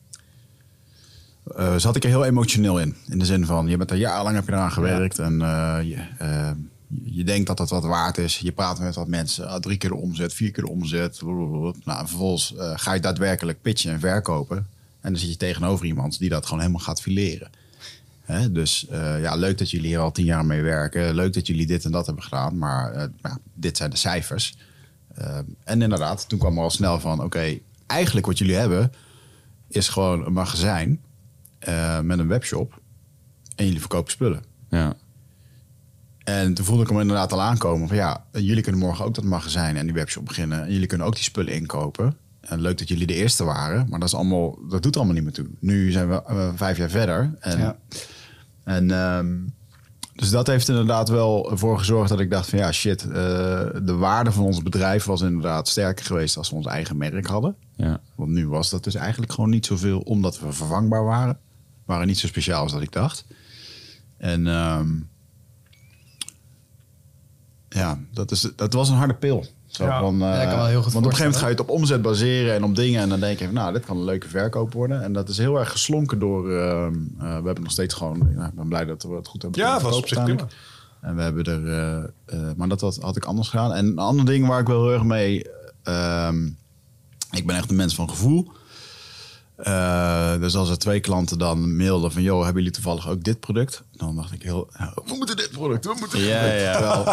Uh, zat ik er heel emotioneel in. In de zin van, je bent er jarenlang heb je eraan gewerkt. Ja. En uh, je, uh, je denkt dat het wat waard is. Je praat met wat mensen. Uh, drie keer de omzet, vier keer de omzet. Blablabla. Nou, en vervolgens uh, ga je daadwerkelijk pitchen en verkopen. En dan zit je tegenover iemand die dat gewoon helemaal gaat fileren. Hè? Dus uh, ja, leuk dat jullie hier al tien jaar mee werken. Leuk dat jullie dit en dat hebben gedaan. Maar uh, nou, dit zijn de cijfers. Uh, en inderdaad, toen kwam er al snel van... oké, okay, eigenlijk wat jullie hebben... is gewoon een magazijn... Uh, met een webshop en jullie verkopen spullen. Ja. En toen voelde ik hem inderdaad al aankomen van ja, jullie kunnen morgen ook dat magazijn en die webshop beginnen. En jullie kunnen ook die spullen inkopen. En leuk dat jullie de eerste waren, maar dat is allemaal, dat doet allemaal niet meer toe. Nu zijn we uh, vijf jaar verder. En, ja. en um, dus dat heeft inderdaad wel voor gezorgd dat ik dacht van ja, shit, uh, de waarde van ons bedrijf was inderdaad sterker geweest als we ons eigen merk hadden. Ja. Want nu was dat dus eigenlijk gewoon niet zoveel omdat we vervangbaar waren. We waren niet zo speciaal als dat ik dacht. En um, ja, dat, is, dat was een harde pil. Zo ja. van, uh, ja, kan wel heel goed want op een gegeven moment ga je het op omzet baseren en op dingen. En dan denk je, nou, dit kan een leuke verkoop worden. En dat is heel erg geslonken door... Uh, uh, we hebben nog steeds gewoon... Nou, ik ben blij dat we het goed hebben. Ja, dat was op zich prima. En we hebben er... Uh, uh, maar dat had, had ik anders gedaan. En een ander ding waar ik wel heel erg mee... Uh, ik ben echt een mens van gevoel. Uh, dus als er twee klanten dan mailden van... joh, hebben jullie toevallig ook dit product? Dan dacht ik heel... we moeten dit product, we moeten dit ja, product. Ja, wel.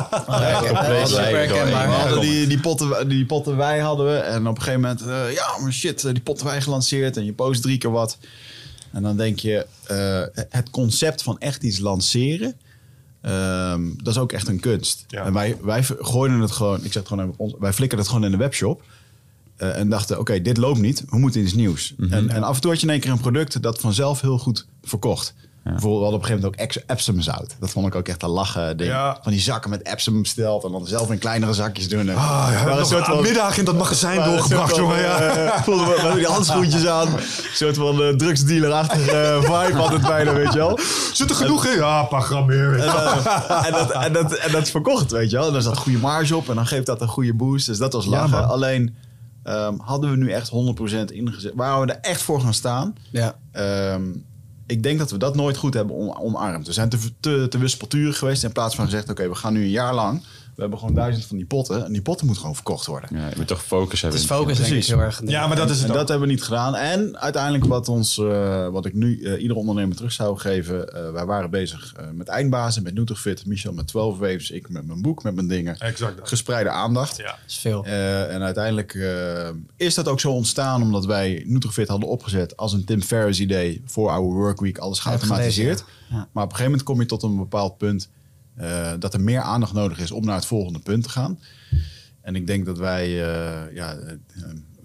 We hadden die, die, potten, die potten wij hadden we. En op een gegeven moment... Uh, ja, maar shit, die potten wij gelanceerd. En je post drie keer wat. En dan denk je... Uh, het concept van echt iets lanceren... Um, dat is ook echt een kunst. Ja. En wij, wij gooiden het gewoon... Ik zeg het gewoon even... Wij flikken het gewoon in de webshop... Uh, en dachten, oké, okay, dit loopt niet. We moeten iets nieuws. Mm-hmm. En, en af en toe had je in één keer een product... dat vanzelf heel goed verkocht. Ja. Bijvoorbeeld, we hadden op een gegeven moment ook Epsom zout. Dat vond ik ook echt een lachen ding. Ja. Van die zakken met Epsom besteld... en dan zelf in kleinere zakjes doen. En ah, ja, we een soort van middag in dat magazijn doorgebracht, jongen. Ja. Uh, voelden we, we hadden die handschoentjes aan. Een soort van uh, drugsdealer-achtige uh, vibe had het bijna, weet je wel. Zit er genoeg in? Ja, een paar gram meer. En, uh, en, dat, en, dat, en dat verkocht, weet je wel. En daar zat goede marge op... en dan geeft dat een goede boost. Dus dat was lachen. Ja, alleen... Um, hadden we nu echt honderd procent ingezet? Waren we er echt voor gaan staan? Ja. Um, ik denk dat we dat nooit goed hebben on- omarmd. We zijn te, te, te wispelturig geweest in plaats van gezegd... oké, okay, we gaan nu een jaar lang... we hebben gewoon duizend van die potten... en die potten moeten gewoon verkocht worden. Ja, je moet toch focus hebben. Het is focus, denk ik, heel erg. Ja, maar dat is het En dat hebben we niet gedaan. En uiteindelijk wat, ons, uh, wat ik nu uh, iedere ondernemer terug zou geven... Uh, wij waren bezig uh, met Eindbazen, met Nutrifit... Michel met twaalf waves, ik met mijn boek, met mijn dingen. Exact dat. Gespreide aandacht. Ja, dat is veel. Uh, en uiteindelijk uh, is dat ook zo ontstaan... omdat wij Nutrifit hadden opgezet als een Tim Ferriss idee... voor our workweek, alles geautomatiseerd. Ja. Ja. Maar op een gegeven moment kom je tot een bepaald punt... Uh, dat er meer aandacht nodig is om naar het volgende punt te gaan. En ik denk dat wij... Uh, ja, uh,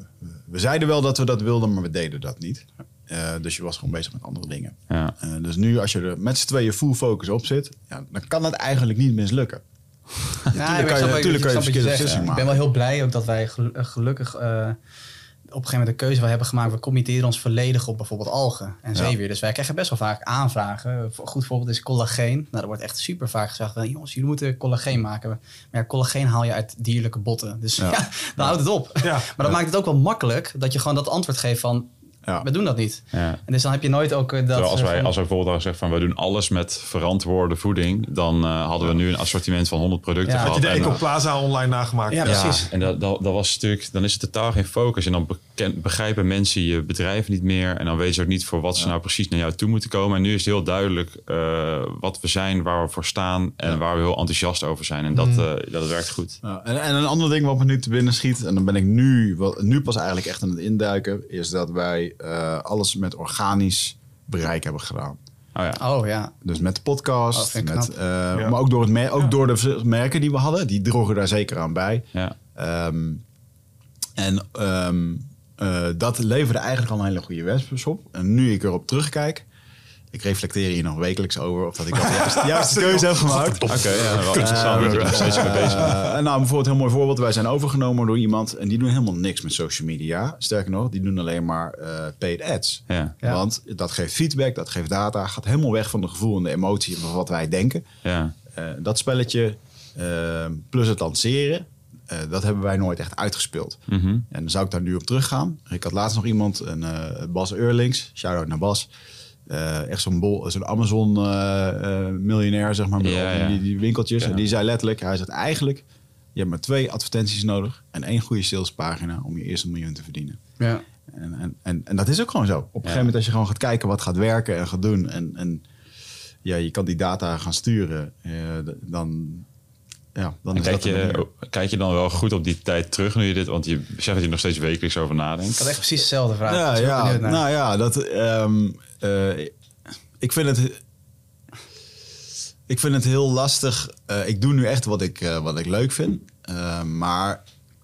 we zeiden wel dat we dat wilden, maar we deden dat niet. Uh, dus je was gewoon bezig met andere dingen. Ja. Uh, dus nu als je er met z'n tweeën full focus op zit, ja, dan kan het eigenlijk niet mislukken. Ja, natuurlijk kan je, natuurlijk kan je verkeerde beslissingen maken. Ik ben wel heel blij ook dat wij gelukkig uh, op een gegeven moment de keuze hebben gemaakt. We committeren ons volledig op bijvoorbeeld algen en Ja. zeewier. Dus wij krijgen best wel vaak aanvragen. Een goed voorbeeld is collageen. Nou, er wordt echt super vaak gezegd, well, jongens, jullie moeten collageen maken. Maar ja, collageen haal je uit dierlijke botten. Dus ja, Ja. ja dan houdt het op. Ja. Maar dat Ja. maakt het ook wel makkelijk dat je gewoon dat antwoord geeft van, Ja. we doen dat niet. Ja. En dus dan heb je nooit ook uh, dat... Terwijl als uh, wij, van- als wij bijvoorbeeld hadden gezegd van we doen alles met verantwoorde voeding, dan uh, hadden we nu een assortiment van honderd producten Ja. Had gehad. je de En, uh, Ecoplaza online nagemaakt? Ja, ja, precies. en dat, dat, dat was natuurlijk, dan is het totaal geen focus. En dan beken, begrijpen mensen je bedrijf niet meer. En dan weten ze ook niet voor wat ze Ja. nou precies naar jou toe moeten komen. En nu is het heel duidelijk uh, wat we zijn, waar we voor staan en Ja. waar we heel enthousiast over zijn. En dat, uh, dat werkt goed. Ja, en, en een ander ding wat me nu te binnen schiet, en dan ben ik nu, wat, nu pas eigenlijk echt aan het induiken, is dat wij uh, alles met organisch bereik hebben gedaan. Oh ja. Oh ja. Dus met de Oh, podcast, vind ik met, knap. uh, Ja. maar ook, door, het mer- ook Ja. door de merken die we hadden. Die droegen daar zeker aan bij. Ja. Um, en um, uh, dat leverde eigenlijk al een hele goede webshops op. En nu ik erop terugkijk, ik reflecteer hier nog wekelijks over of dat ik dat de juiste, de juiste keuze heb gemaakt. Oké, okay, ja, wel interessant. Uh, Ik ben er nog steeds mee bezig. Uh, en nou, bijvoorbeeld een heel mooi voorbeeld. Wij zijn overgenomen door iemand en die doen helemaal niks met social media. Sterker nog, die doen alleen maar uh, paid ads. Ja. Ja. Want dat geeft feedback, dat geeft data. Gaat helemaal weg van de gevoel en de emotie van wat wij denken. Ja. Uh, dat spelletje, uh, plus het lanceren, uh, dat hebben wij nooit echt uitgespeeld. Mm-hmm. En dan zou ik daar nu op teruggaan. Ik had laatst nog iemand, een uh, Bas Eurlings, shout-out naar Bas. Uh, echt zo'n, bol, zo'n Amazon-miljonair, uh, uh, zeg maar, met Ja, die, ja. die, die winkeltjes. Ja. En die zei letterlijk, hij zegt eigenlijk, je hebt maar twee advertenties nodig en één goede salespagina om je eerste miljoen te verdienen. Ja. En, en, en, en dat is ook gewoon zo. Op een gegeven moment als je gewoon gaat kijken wat gaat werken en gaat doen en, en ja, je kan die data gaan sturen, uh, dan, ja, dan En is kijk dat de manier. je, kijk je dan wel goed op die tijd terug nu je dit, want je zegt dat je nog steeds wekelijks over Ik nadenkt. had echt precies dezelfde vraag. Ja, Ik ben heel ja, benieuwd naar. nou ja, dat, um, uh, ik vind het, ik vind het heel lastig. Uh, ik doe nu echt wat ik, uh, wat ik leuk vind, uh, maar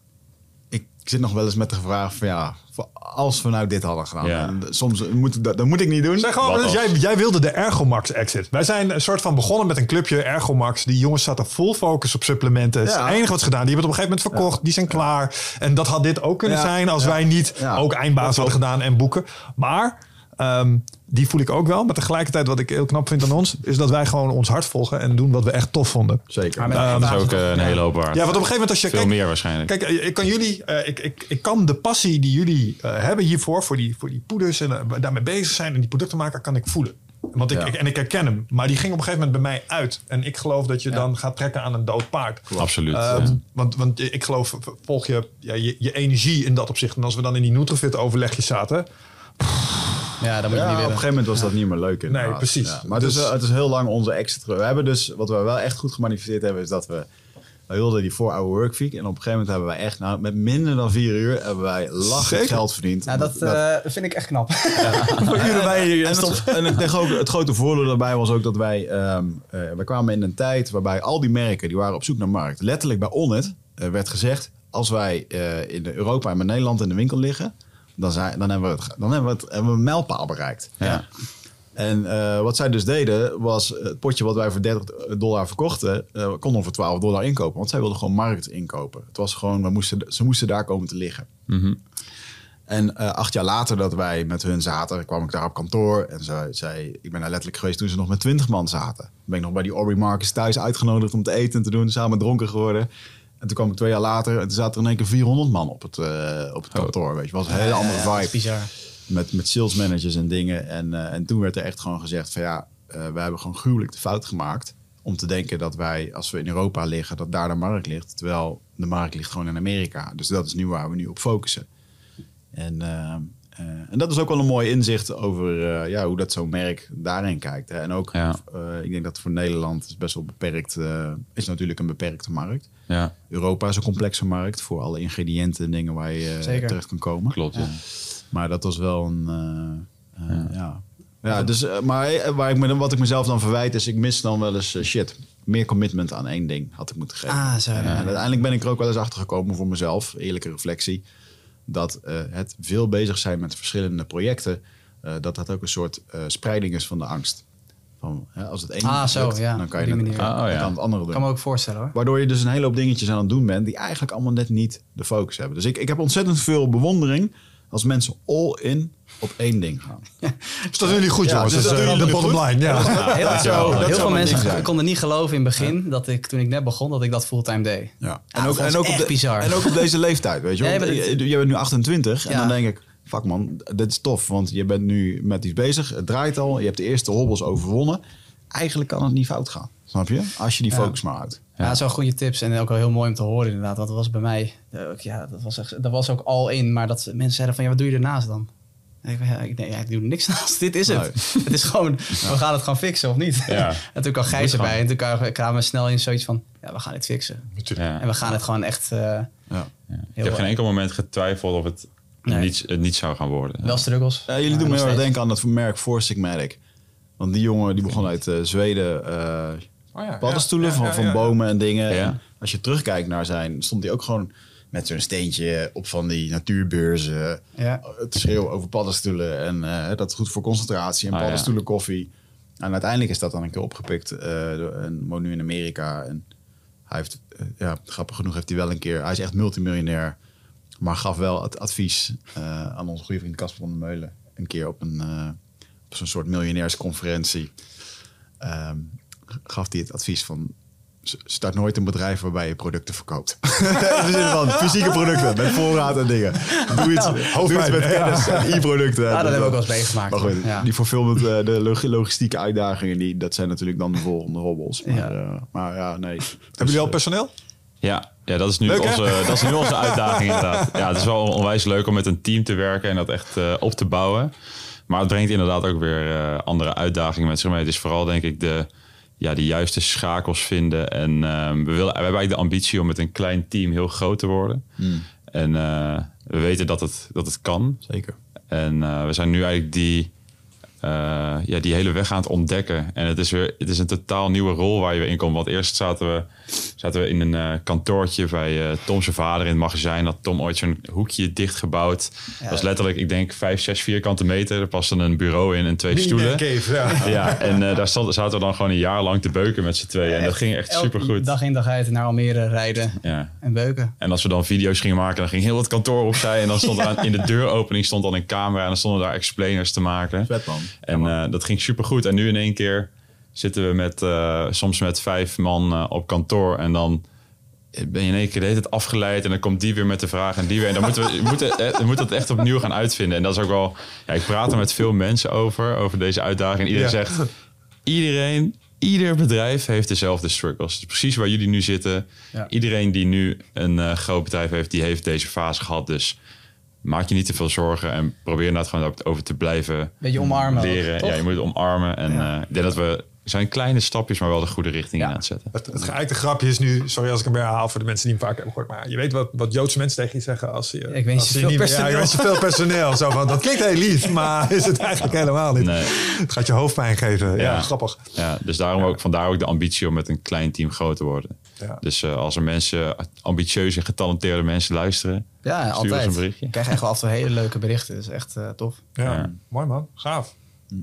ik zit nog wel eens met de vraag van ja, als we nou dit hadden gedaan, Ja. en soms moet dat, dat moet ik niet doen. Zeg gewoon, Wat dus als? jij, jij wilde de Ergomax exit. Wij zijn een soort van begonnen met een clubje Ergomax. Die jongens zaten vol focus op supplementen. Het is Ja. het enige wat ze gedaan. Die hebben het op een gegeven moment verkocht. Die zijn klaar. En dat had dit ook kunnen Ja. zijn als Ja. wij niet Ja. ook eindbaas hadden gedaan en boeken. Maar um, die voel ik ook wel. Maar tegelijkertijd wat ik heel knap vind aan ons, is dat wij gewoon ons hart volgen en doen wat we echt tof vonden. Zeker. Maar met- Um, Dat is ook uh, een hele hoop waard. Ja, want op een gegeven moment als je Veel kijk, meer waarschijnlijk. Kijk, ik kan jullie, uh, ik, ik, ik kan de passie die jullie uh, hebben hiervoor, voor die, voor die poeders en uh, daarmee bezig zijn en die producten maken, kan ik voelen. Want ik, Ja. ik, en ik herken hem. Maar die ging op een gegeven moment bij mij uit. En ik geloof dat je Ja. dan gaat trekken aan een dood paard. Absoluut. Um, ja. want, want ik geloof, volg je, ja, je je energie in dat opzicht. En als we dan in die Nutrifit overlegjes zaten. Ja, dat moet je Ja, niet op een willen. gegeven moment was dat niet meer leuk. inderdaad. Nee, precies. Ja, maar het, Dus- is, het is heel lang onze exit. We hebben dus, wat we wel echt goed gemanifesteerd hebben, is dat we, we wilden die four-hour workweek. En op een gegeven moment hebben wij echt, nou, met minder dan vier uur, hebben wij lachend Zeker. geld verdiend. Nou, dat uh, vind ik echt knap. Voor uren bij je. En, het, en ik denk ook, het grote voordeel daarbij was ook dat wij, um, uh, wij kwamen in een tijd waarbij al die merken, die waren op zoek naar markt. Letterlijk bij Onnit uh, werd gezegd, als wij uh, in Europa en in Nederland in de winkel liggen, dan, zijn, dan, hebben, we het, dan hebben, we het, hebben we een mijlpaal bereikt. Ja. En uh, wat zij dus deden, was het potje wat wij voor dertig dollar verkochten, uh, konden we voor twaalf dollar inkopen. Want zij wilden gewoon markt inkopen. Het was gewoon, we moesten, ze moesten daar komen te liggen. Mm-hmm. En uh, acht jaar later dat wij met hun zaten, kwam ik daar op kantoor. En ze zei, ik ben daar letterlijk geweest toen ze nog met twintig man zaten. Dan ben ik nog bij die Aubrey Marcus thuis uitgenodigd om te eten en te doen. Samen dronken geworden. En toen kwam ik twee jaar later en toen zaten er in één keer vierhonderd man op het, uh, op het kantoor. Weet je, was een hele andere Ja, dat is vibe. bizar. Met, met sales managers en dingen. En, uh, en toen werd er echt gewoon gezegd van ja, uh, wij hebben gewoon gruwelijk de fout gemaakt. Om te denken dat wij, als we in Europa liggen, dat daar de markt ligt. Terwijl de markt ligt gewoon in Amerika. Dus dat is nu waar we nu op focussen. En, uh, uh, en dat is ook wel een mooi inzicht over uh, ja, hoe dat zo'n merk daarin kijkt. Hè. En ook, Ja. uh, ik denk dat voor Nederland is best wel beperkt, uh, is natuurlijk een beperkte markt. Ja, Europa is een complexe markt voor alle ingrediënten en dingen waar je uh, Zeker. terecht kan komen. klopt. Ja. Maar dat was wel een, uh, uh, ja. ja. Ja, dus, uh, maar waar ik me, wat ik mezelf dan verwijt is, ik mis dan wel eens uh, shit. Meer commitment aan één ding had ik moeten geven. Ah, zo. En, uh, en uiteindelijk ben ik er ook wel eens achter gekomen voor mezelf. Eerlijke reflectie. dat uh, het veel bezig zijn met verschillende projecten, uh, dat dat ook een soort uh, spreiding is van de angst. Van, hè, als het ene ah, zo, lukt, ja, dan kan je het, manier. oh, ja. het andere doen. Kan me ook voorstellen hoor. Waardoor je dus een hele hoop dingetjes aan het doen bent die eigenlijk allemaal net niet de focus hebben. Dus ik, ik heb ontzettend veel bewondering als mensen all in op één ding gaan. Ja. Dus dat doen jullie goed, ja, jongens. Dus dat dat is uh, de bottom line. Ja. Ja, heel dat zo, dat heel veel mensen zijn. konden niet geloven in het begin, ja. dat ik toen ik net begon, dat ik dat fulltime deed. Ja. En, en, ook, en, ook op de, bizar. en ook op deze leeftijd, weet je. Ja, Want, je, bent, je, je bent nu achtentwintig ja. en dan denk ik, fuck man, dit is tof. Want je bent nu met iets bezig, het draait al, je hebt de eerste hobbels overwonnen. Eigenlijk kan het niet fout gaan, snap je? Als je die focus ja. maar houdt. Ja, dat zijn goede tips en ook wel heel mooi om te horen inderdaad. Want dat was bij mij, ja, dat was, echt, dat was ook al in. Maar dat mensen zeiden van, ja, wat doe je ernaast dan? Ik, ja, ik, nee, ja, ik doe er niks naast. Dit is het. Nee. Het is gewoon, ja. we gaan het gewoon fixen of niet? Ja. En toen kwam Gijs erbij en toen kwamen we snel in zoiets van, ja, we gaan het fixen. Ja. En we gaan het gewoon echt... Uh, ja. Ja. Ik heb geen enkel moment getwijfeld of het, nee. niet, het niet zou gaan worden. Wel struggles. Ja, jullie ja, doen me heel erg denken aan het merk Four Sigmatic. Want die jongen die begon uit uh, Zweden... Uh, oh ja, paddenstoelen ja, ja, ja, van, van ja, ja. bomen en dingen. Ja. En als je terugkijkt naar zijn... stond hij ook gewoon met zo'n steentje op van die natuurbeurzen... Ja. te schreeuwen over paddenstoelen. En uh, dat is goed voor concentratie en ah, paddenstoelen, ja. koffie. En uiteindelijk is dat dan een keer opgepikt. Uh, en woont nu in Amerika. En hij heeft... Uh, ja, grappig genoeg heeft hij wel een keer... Hij is echt multimiljonair. Maar gaf wel het advies uh, aan onze goede vriend Casper van der Meulen. Een keer op een... Uh, op zo'n soort miljonairsconferentie... Um, gaf hij het advies van... start nooit een bedrijf waarbij je producten verkoopt. In de zin van fysieke producten met voorraad en dingen. Doe iets, nou, doe iets met kennis ja. en e-producten. Ja, dat hebben we ook wel eens meegemaakt. Maar goed, ja. die fulfillment, de logistieke uitdagingen... Die, dat zijn natuurlijk dan de volgende hobbels. Maar ja, uh, maar ja nee. Dus, hebben jullie al personeel? Ja, ja dat, is nu leuk, onze, dat is nu onze uitdaging inderdaad. Ja, het is wel onwijs leuk om met een team te werken... en dat echt uh, op te bouwen. Maar het brengt inderdaad ook weer uh, andere uitdagingen met zich mee. Het is vooral denk ik de... Ja, de juiste schakels vinden. En uh, we, willen, we hebben eigenlijk de ambitie om met een klein team heel groot te worden. Hmm. En uh, we weten dat het, dat het kan. Zeker. En uh, we zijn nu eigenlijk die, uh, ja, die hele weg aan het ontdekken. En het is weer het is een totaal nieuwe rol waar je weer in komt. Want eerst zaten we, zaten we in een uh, kantoortje bij uh, Tom zijn vader in het magazijn. Had Tom ooit zo'n hoekje dichtgebouwd. Ja. Dat was letterlijk, ik denk, vijf, zes vierkante meter. Er paste een bureau in en twee Mini stoelen. Cave, ja. ja, en uh, daar stond, zaten we dan gewoon een jaar lang te beuken met z'n tweeën. Ja, en dat ging echt supergoed. Dag in dag uit naar Almere rijden ja. en beuken. En als we dan video's gingen maken, dan ging heel het kantoor opzij. En dan stond er aan, in de deuropening stond dan een camera. En dan stonden daar explainers te maken. Vet man. En uh, dat ging supergoed. En nu in één keer zitten we met uh, soms met vijf man uh, op kantoor. En dan ben je in één keer de hele tijd afgeleid. En dan komt die weer met de vraag en die weer. En dan moeten we moeten, we moeten het echt opnieuw gaan uitvinden. En dat is ook wel... Ja, ik praat er met veel mensen over, over deze uitdaging. En iedereen ja. zegt... Iedereen, ieder bedrijf heeft dezelfde struggles. Dus precies waar jullie nu zitten. Ja. Iedereen die nu een uh, groot bedrijf heeft, die heeft deze fase gehad. Dus maak je niet te veel zorgen. En probeer inderdaad gewoon over te blijven beetje omarmen leren. Ook, ja, je moet het omarmen. En ja. uh, ik denk dat we... zijn kleine stapjes, maar wel de goede richting ja. in aan het zetten. Het, het geëikte grapje is nu, sorry als ik hem weer herhaal voor de mensen die hem vaak hebben gehoord, maar je weet wat, wat Joodse mensen tegen je zeggen als je... Ik wens je veel niet, personeel. Ja, je wens je veel personeel. Zo van, dat klinkt heel lief, maar is het eigenlijk helemaal niet. Nee. Het gaat je hoofdpijn geven. Ja, ja grappig. Ja, dus daarom ja. ook, vandaar ook de ambitie om met een klein team groot te worden. Ja. Dus uh, als er mensen, ambitieuze en getalenteerde mensen luisteren, ja, stuur altijd. ons een berichtje. Ik krijg echt wel af en toe hele leuke berichten. Dat is echt uh, tof. Ja, ja, mooi man. Gaaf.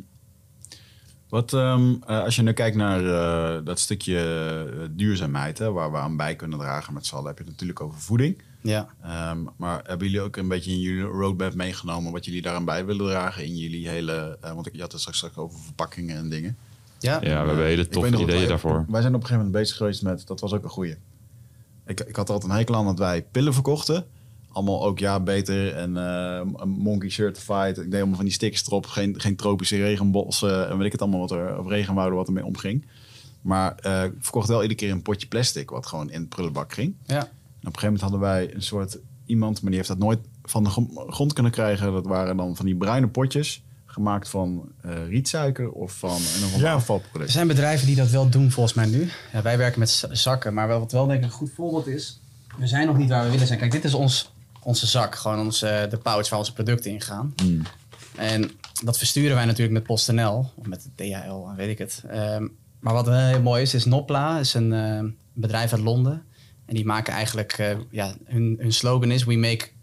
Wat, um, uh, als je nu kijkt naar uh, dat stukje uh, duurzaamheid, hè, waar we aan bij kunnen dragen met z'n allen, heb je het natuurlijk over voeding. Ja. Um, maar hebben jullie ook een beetje in jullie roadmap meegenomen wat jullie daaraan bij willen dragen in jullie hele... Uh, want ik je had het straks, straks over verpakkingen en dingen. Ja, ja we uh, hebben hele toffe ideeën wij, daarvoor. Wij zijn op een gegeven moment bezig geweest met, dat was ook een goeie. Ik, ik had er altijd een hekel aan dat wij pillen verkochten. Allemaal ook ja, beter en uh, Monkey Certified. Ik deed allemaal van die stickers erop. Geen, geen tropische regenbossen en weet ik het allemaal wat er, of regenwouden wat ermee omging. Maar uh, ik verkocht wel iedere keer een potje plastic wat gewoon in het prullenbak ging. Ja. En op een gegeven moment hadden wij een soort iemand, maar die heeft dat nooit van de grond kunnen krijgen. Dat waren dan van die bruine potjes gemaakt van uh, rietsuiker of van een ja. afvalproduct. Er zijn bedrijven die dat wel doen volgens mij nu. Ja, wij werken met zakken, maar wat wel denk ik een goed voorbeeld is. We zijn nog niet waar we willen zijn. Kijk, dit is ons... Onze zak, gewoon onze, de pouch waar onze producten in gaan. Mm. En dat versturen wij natuurlijk met PostNL. Of met D H L, weet ik het. Um, maar wat wel heel mooi is, is Nopla. is een uh, bedrijf uit Londen. En die maken eigenlijk... Uh, ja, hun, hun slogan is... We make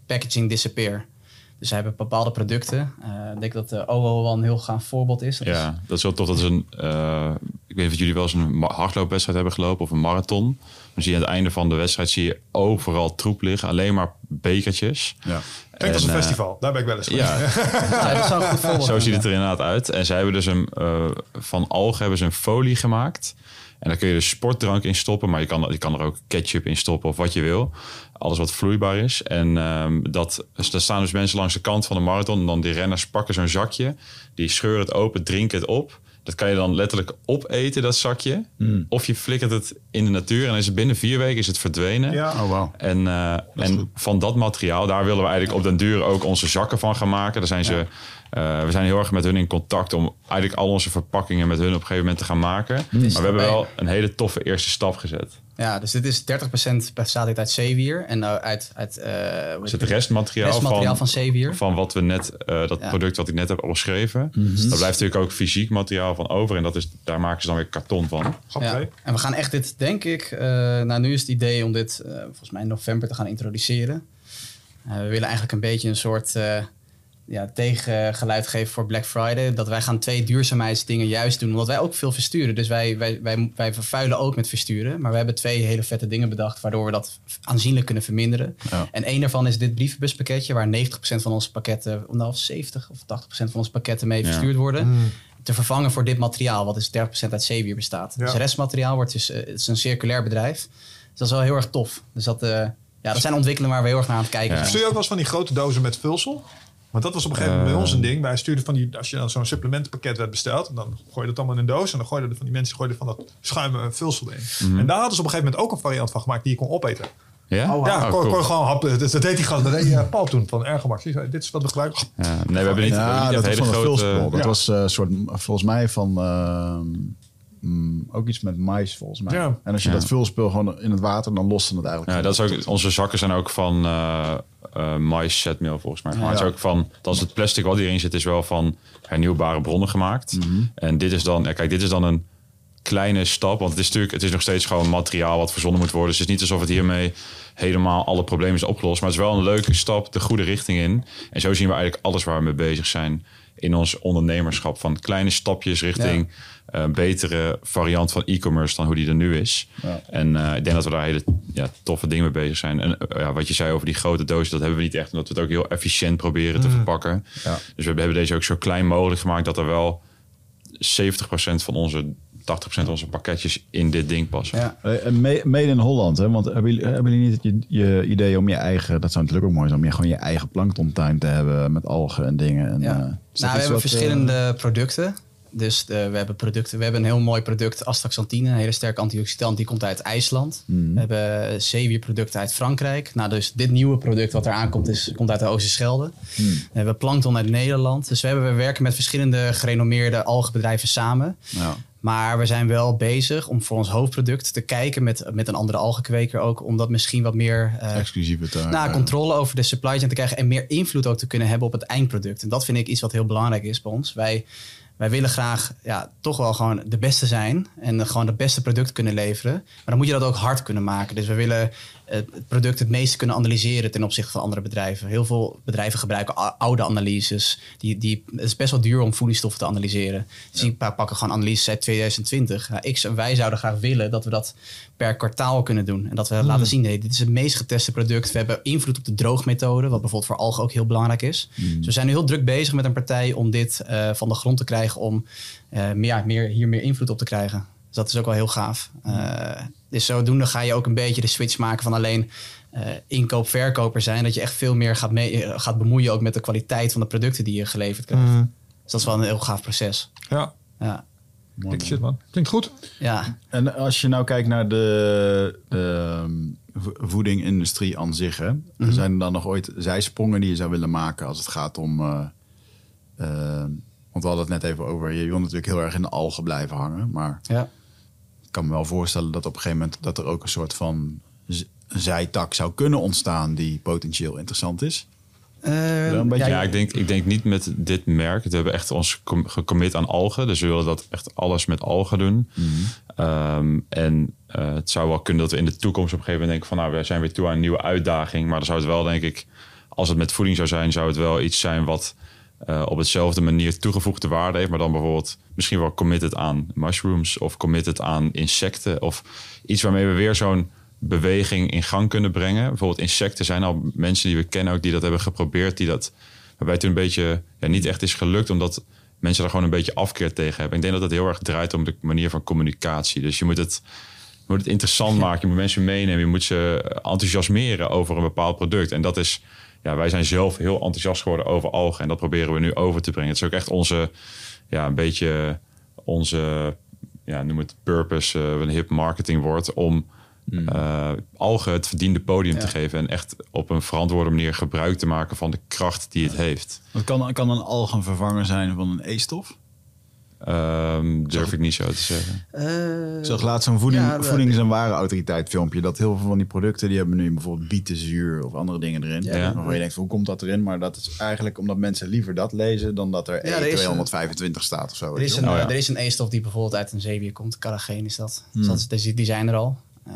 packaging disappear. Dus zij hebben bepaalde producten. Uh, ik denk dat de O O wel een heel gaaf voorbeeld is. Dat ja, is... dat is wel tof. Dat is een, uh, ik weet niet of jullie wel eens een hardloopwedstrijd hebben gelopen of een marathon. Dan zie je aan het einde van de wedstrijd zie je overal troep liggen. Alleen maar bekertjes. Ja. Klinkt als een uh, festival. Daar ben ik wel eens geweest. Ja, ja, dat zou een goed voorbeeld zo ziet het zijn, er inderdaad uit. En zij hebben dus een, uh, van algen hebben ze een folie gemaakt. En daar kun je dus sportdrank in stoppen. Maar je kan, je kan er ook ketchup in stoppen of wat je wil. Alles wat vloeibaar is. En um, dat, dus daar staan dus mensen langs de kant van de marathon. En dan die renners pakken zo'n zakje. Die scheuren het open, drinken het op. Dat kan je dan letterlijk opeten, dat zakje. Mm. Of je flikkert het in de natuur. En dan is het binnen vier weken is het verdwenen. Ja. Oh, wow. En, uh, en van dat materiaal, daar willen we eigenlijk op den duur ook onze zakken van gaan maken. Daar zijn ze... Ja. Uh, we zijn heel erg met hun in contact om eigenlijk al onze verpakkingen met hun op een gegeven moment te gaan maken. Mm. Maar we hebben wel een hele toffe eerste stap gezet. Ja, dus dit is dertig procent bestaat dit uit zeewier en uh, uit, uit uh, dus het restmateriaal, restmateriaal van, van, van zeewier. Van wat we net, uh, dat ja. product wat ik net heb omschreven. Mm-hmm. Daar blijft natuurlijk ook fysiek materiaal van over. En dat is, daar maken ze dan weer karton van. Ja. En we gaan echt dit, denk ik, uh, nou nu is het idee om dit uh, volgens mij in november te gaan introduceren. Uh, we willen eigenlijk een beetje een soort... Uh, Ja, tegengeluid geven voor Black Friday. Dat wij gaan twee duurzaamheidsdingen juist doen. Omdat wij ook veel versturen. Dus wij, wij, wij, wij vervuilen ook met versturen. Maar we hebben twee hele vette dingen bedacht. Waardoor we dat aanzienlijk kunnen verminderen. Ja. En één daarvan is dit brievenbuspakketje. Waar negentig procent van onze pakketten... Nou, zeventig of tachtig procent van onze pakketten mee verstuurd ja. worden. Mm. Te vervangen voor dit materiaal. Wat dus dertig procent uit zeewier bestaat. Ja. Dus restmateriaal wordt dus... Uh, het is een circulair bedrijf. Dus dat is wel heel erg tof. Dus dat, uh, ja, dat zijn ontwikkelingen waar we heel erg naar aan het kijken ja. zijn. Stuur je ook wel eens van die grote dozen met vulsel? Want dat was op een gegeven moment uh, bij ons een ding. Wij stuurden van die, als je dan zo'n supplementenpakket werd besteld, dan gooi je dat allemaal in een doos en dan gooiden van die mensen gooiden van dat schuim vulsel in. Mm-hmm. En daar hadden ze op een gegeven moment ook een variant van gemaakt die je kon opeten. Ja, oh, ja, oh, kon, cool. kon gewoon happen. Dat, dat deed die gast, dat deed uh, Paul toen van Ergomax. Dit is wat we gebruiken. Ja, nee, we hebben niet, ja, we hebben niet dat hele was grote. Uh, dat ja. was uh, soort volgens mij van. Uh, Mm, ook iets met mais volgens mij. Ja. En als je ja. dat vulspul gewoon in het water, dan lost het eigenlijk. Ja, dat is ook, onze zakken zijn ook van uh, uh, mais zetmeel volgens mij. Ja. Maar het is ook van, dat is het plastic wat hierin zit, is wel van hernieuwbare bronnen gemaakt. Mm-hmm. En dit is dan, ja, kijk, dit is dan een kleine stap, want het is natuurlijk, het is nog steeds gewoon materiaal wat verzonnen moet worden. Dus het is niet alsof het hiermee helemaal alle problemen is opgelost. Maar het is wel een leuke stap de goede richting in. En zo zien we eigenlijk alles waar we mee bezig zijn in ons ondernemerschap. Van kleine stapjes richting ja. uh, betere variant van e-commerce dan hoe die er nu is. Ja. En uh, ik denk dat we daar hele ja, toffe dingen mee bezig zijn. En uh, ja, wat je zei over die grote dozen, dat hebben we niet echt. Omdat we het ook heel efficiënt proberen te mm. verpakken. Ja. Dus we hebben deze ook zo klein mogelijk gemaakt dat er wel zeventig procent van onze... tachtig procent van onze pakketjes in dit ding passen. Ja. Made in Holland, hè? Want hebben jullie, hebben jullie niet je, je idee om je eigen... Dat zou natuurlijk ook mooi zijn om je gewoon je eigen planktontuin te hebben met algen en dingen. En, ja. uh, nou, we hebben wat, verschillende uh, producten. Dus de, we hebben producten. We hebben een heel mooi product, astaxanthine, een hele sterke antioxidant. Die komt uit IJsland. Mm. We hebben zeewierproducten uit Frankrijk. Nou, dus dit nieuwe product wat er aankomt, is, komt uit de Oosterschelde. Mm. We hebben plankton uit Nederland. Dus we, hebben, we werken met verschillende gerenommeerde algenbedrijven samen. Ja. Maar we zijn wel bezig om voor ons hoofdproduct te kijken met, met een andere algenkweker ook. Om dat misschien wat meer uh, exclusiever te nou, controle over de supply chain te krijgen. En meer invloed ook te kunnen hebben op het eindproduct. En dat vind ik iets wat heel belangrijk is bij ons. Wij, wij willen graag ja, toch wel gewoon de beste zijn. En gewoon het beste product kunnen leveren. Maar dan moet je dat ook hard kunnen maken. Dus we willen het product het meeste kunnen analyseren ten opzichte van andere bedrijven. Heel veel bedrijven gebruiken oude analyses. Die, die, het is best wel duur om voedingsstoffen te analyseren. Dus die ja. pakken gewoon analyses uit twintig twintig. Nou, ik en wij zouden graag willen dat we dat per kwartaal kunnen doen. En dat we mm. laten zien, nee, dit is het meest geteste product. We hebben invloed op de droogmethode, wat bijvoorbeeld voor algen ook heel belangrijk is. Mm. Dus we zijn nu heel druk bezig met een partij om dit uh, van de grond te krijgen, om uh, meer, meer, hier meer invloed op te krijgen. Dus dat is ook wel heel gaaf. Uh, dus zodoende ga je ook een beetje de switch maken van alleen uh, inkoop-verkoper zijn. Dat je echt veel meer gaat, mee, uh, gaat bemoeien ook met de kwaliteit van de producten die je geleverd krijgt. Mm. Dus dat is wel een heel gaaf proces. Ja. Ja. Klinkt shit, man. Klinkt goed. Ja. En als je nou kijkt naar de, de voedingindustrie aan zich, hè? Mm-hmm. Zijn er dan nog ooit zijsprongen die je zou willen maken als het gaat om... Uh, uh, want we hadden het net even over, je wil natuurlijk heel erg in de algen blijven hangen. Maar ja. ik kan me wel voorstellen dat op een gegeven moment dat er ook een soort van z- zijtak zou kunnen ontstaan die potentieel interessant is. Uh, ja, beetje... ja ik, denk, ik denk niet met dit merk. We hebben echt ons com- gecommit aan algen. Dus we willen dat echt alles met algen doen. Mm-hmm. Um, en uh, het zou wel kunnen dat we in de toekomst op een gegeven moment denken van nou, we zijn weer toe aan een nieuwe uitdaging. Maar dan zou het wel denk ik als het met voeding zou zijn, zou het wel iets zijn wat uh, op hetzelfde manier toegevoegde waarde heeft. Maar dan bijvoorbeeld misschien wel committed aan mushrooms of committed aan insecten. Of iets waarmee we weer zo'n beweging in gang kunnen brengen. Bijvoorbeeld insecten zijn al mensen die we kennen ook die dat hebben geprobeerd. Die dat, waarbij het een beetje ja, niet echt is gelukt, omdat mensen er gewoon een beetje afkeer tegen hebben. Ik denk dat het heel erg draait om de manier van communicatie. Dus je moet het, je moet het interessant maken. Je moet mensen meenemen. Je moet ze enthousiasmeren over een bepaald product. En dat is, ja, wij zijn zelf heel enthousiast geworden over algen. En dat proberen we nu over te brengen. Het is ook echt onze, ja, een beetje onze, ja, noem het purpose, uh, een hip marketingwoord, om Mm. Uh, algen het verdiende podium ja. te geven en echt op een verantwoorde manier gebruik te maken van de kracht die het heeft. Wat kan, kan een alg een vervanger zijn van een E-stof? Um, durf ik niet zo te zeggen. Uh, ik zag laatst zo'n voeding, ja, voedings- en warenautoriteit filmpje. Dat heel veel van die producten, die hebben nu bijvoorbeeld bietenzuur of andere dingen erin. Ja. Ja. Waarvan je denkt, hoe komt dat erin? Maar dat is eigenlijk omdat mensen liever dat lezen dan dat er ja, E tweehonderdvijfentwintig staat of zo. Er is een, oh, ja. er is een E-stof die bijvoorbeeld uit een zeewier komt. Carrageen is dat. Hmm. Dus dat is, die zijn er al. Uh,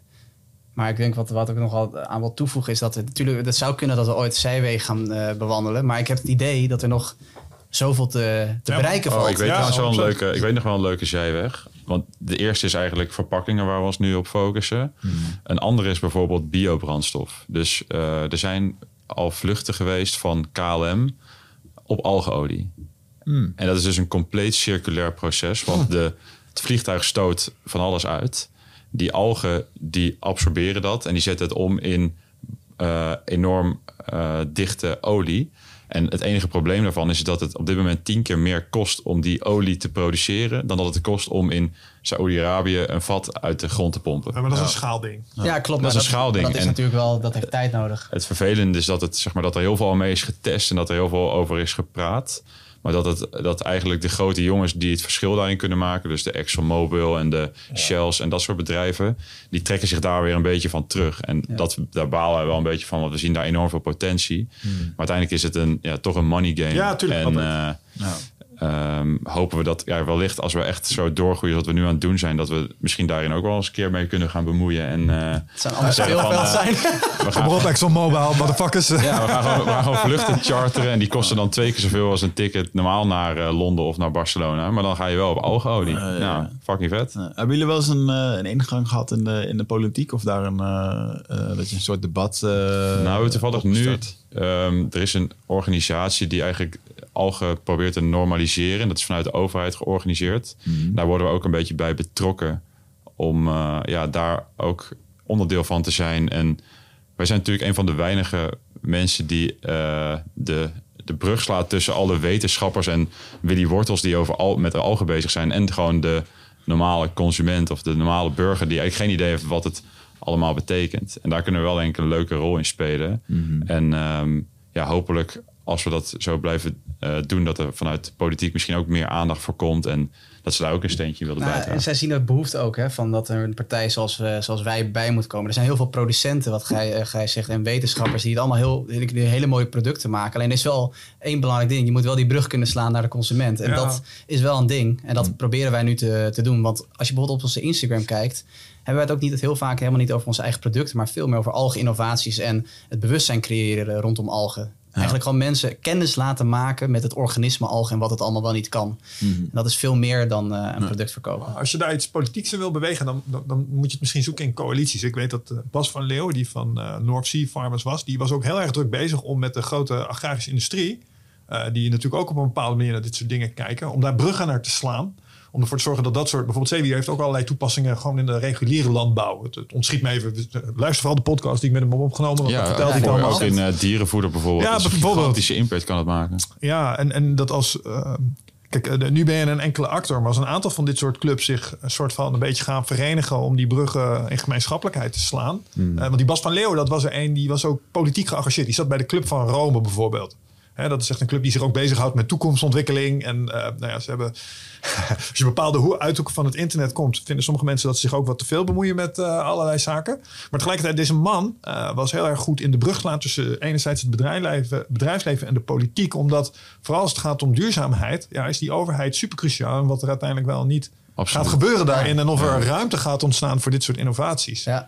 maar ik denk wat, wat ik nog wel aan wil toevoegen is dat het natuurlijk, het zou kunnen dat we ooit zijwegen gaan uh, bewandelen. Maar ik heb het idee dat er nog zoveel te, te ja, bereiken valt. Oh, ik weet ja, wel een leuke, ik weet nog wel een leuke zijweg. Want de eerste is eigenlijk verpakkingen waar we ons nu op focussen. Hmm. Een andere is bijvoorbeeld biobrandstof. Dus uh, er zijn al vluchten geweest van K L M op algeolie. Hmm. En dat is dus een compleet circulair proces. Want de, het vliegtuig stoot van alles uit. Die algen die absorberen dat en die zetten het om in uh, enorm uh, dichte olie. En het enige probleem daarvan is dat het op dit moment tien keer meer kost om die olie te produceren dan dat het kost om in Saoedi-Arabië een vat uit de grond te pompen. Ja, maar dat is ja. een schaalding. Ja, ja klopt. Dat is een schaalding. Dat is natuurlijk wel, dat heeft tijd nodig. Het vervelende is dat, het, zeg maar, dat er heel veel mee is getest en dat er heel veel over is gepraat. Maar dat, het, dat eigenlijk de grote jongens die het verschil daarin kunnen maken, dus de ExxonMobil en de ja. Shells en dat soort bedrijven, die trekken zich daar weer een beetje van terug. En ja. dat, daar balen we wel een beetje van, want we zien daar enorm veel potentie. Hmm. Maar uiteindelijk is het een, ja, toch een money game. Ja, tuurlijk. En uh, ja. Um, hopen we dat ja, wellicht als we echt zo doorgroeien wat we nu aan het doen zijn, dat we misschien daarin ook wel eens een keer mee kunnen gaan bemoeien. En, uh, het zou anders speelveld uh, zijn. We gaan op ExxonMobil, motherfuckers. Ja, we gaan, gewoon, we gaan gewoon vluchten charteren en die kosten dan twee keer zoveel als een ticket normaal naar uh, Londen of naar Barcelona. Maar dan ga je wel op algeolie. Uh, ja, ja, fucking vet. Uh, hebben jullie wel eens een, uh, een ingang gehad in de, in de politiek of daar een, uh, uh, dat je een soort debat uh, Nou, toevallig nu. Um, er is een organisatie die eigenlijk algen probeert te normaliseren. Dat is vanuit de overheid georganiseerd. Mm-hmm. Daar worden we ook een beetje bij betrokken om uh, ja, daar ook onderdeel van te zijn. En wij zijn natuurlijk een van de weinige mensen die uh, de, de brug slaat tussen alle wetenschappers en Willy Wortels die over al, met de algen bezig zijn en gewoon de normale consument of de normale burger die eigenlijk geen idee heeft wat het allemaal betekent. En daar kunnen we wel denk ik een leuke rol in spelen. Mm-hmm. En um, ja, hopelijk als we dat zo blijven uh, doen, dat er vanuit de politiek misschien ook meer aandacht voor komt en dat ze daar ook een steentje willen nou, bijdragen. En zij zien dat behoefte ook, hè, van dat er een partij zoals, uh, zoals wij bij moet komen. Er zijn heel veel producenten, wat gij, uh, gij zegt, en wetenschappers die het allemaal heel, hele, hele mooie producten maken. Alleen er is wel één belangrijk ding. Je moet wel die brug kunnen slaan naar de consument. En ja. dat is wel een ding. En dat mm. proberen wij nu te, te doen. Want als je bijvoorbeeld op onze Instagram kijkt, hebben wij het ook niet het heel vaak helemaal niet over onze eigen producten, maar veel meer over algeninnovaties en het bewustzijn creëren rondom algen. Ja. Eigenlijk gewoon mensen kennis laten maken met het organisme algen en wat het allemaal wel niet kan. Mm-hmm. En dat is veel meer dan uh, een ja. product verkopen. Als je daar iets politieks in wil bewegen, dan, dan, dan moet je het misschien zoeken in coalities. Ik weet dat uh, Bas van Leeuwen, die van uh, North Sea Farmers was, die was ook heel erg druk bezig om met de grote agrarische industrie, uh, die natuurlijk ook op een bepaalde manier naar dit soort dingen kijken, om daar bruggen naar te slaan. Om ervoor te zorgen dat dat soort... Bijvoorbeeld zeewier heeft ook allerlei toepassingen gewoon in de reguliere landbouw. Het, het ontschiet me even. Luister vooral de podcast die ik met hem heb opgenomen. Want ja, vertelt ja, hij allemaal. Ook in uh, dierenvoeder bijvoorbeeld. Ja, dus bijvoorbeeld. Een gigantische impact kan het maken. Ja, en, en dat als... Uh, kijk, uh, nu ben je een enkele actor. Maar als een aantal van dit soort clubs zich een soort van een beetje gaan verenigen om die bruggen in gemeenschappelijkheid te slaan. Hmm. Uh, want die Bas van Leeuwen, dat was er een die was ook politiek geëngageerd. Die zat bij de Club van Rome bijvoorbeeld. He, dat is echt een club die zich ook bezighoudt met toekomstontwikkeling. En uh, nou ja, ze hebben... als je bepaalde uithoeken van het internet komt, vinden sommige mensen dat ze zich ook wat te veel bemoeien met uh, allerlei zaken. Maar tegelijkertijd, deze man uh, was heel erg goed in de brug slaan tussen enerzijds het bedrijfsleven, bedrijfsleven en de politiek. Omdat vooral als het gaat om duurzaamheid, ja, is die overheid super cruciaal. En wat er uiteindelijk wel niet Absoluut. gaat gebeuren daarin. En of er ja. ruimte gaat ontstaan voor dit soort innovaties. Ja.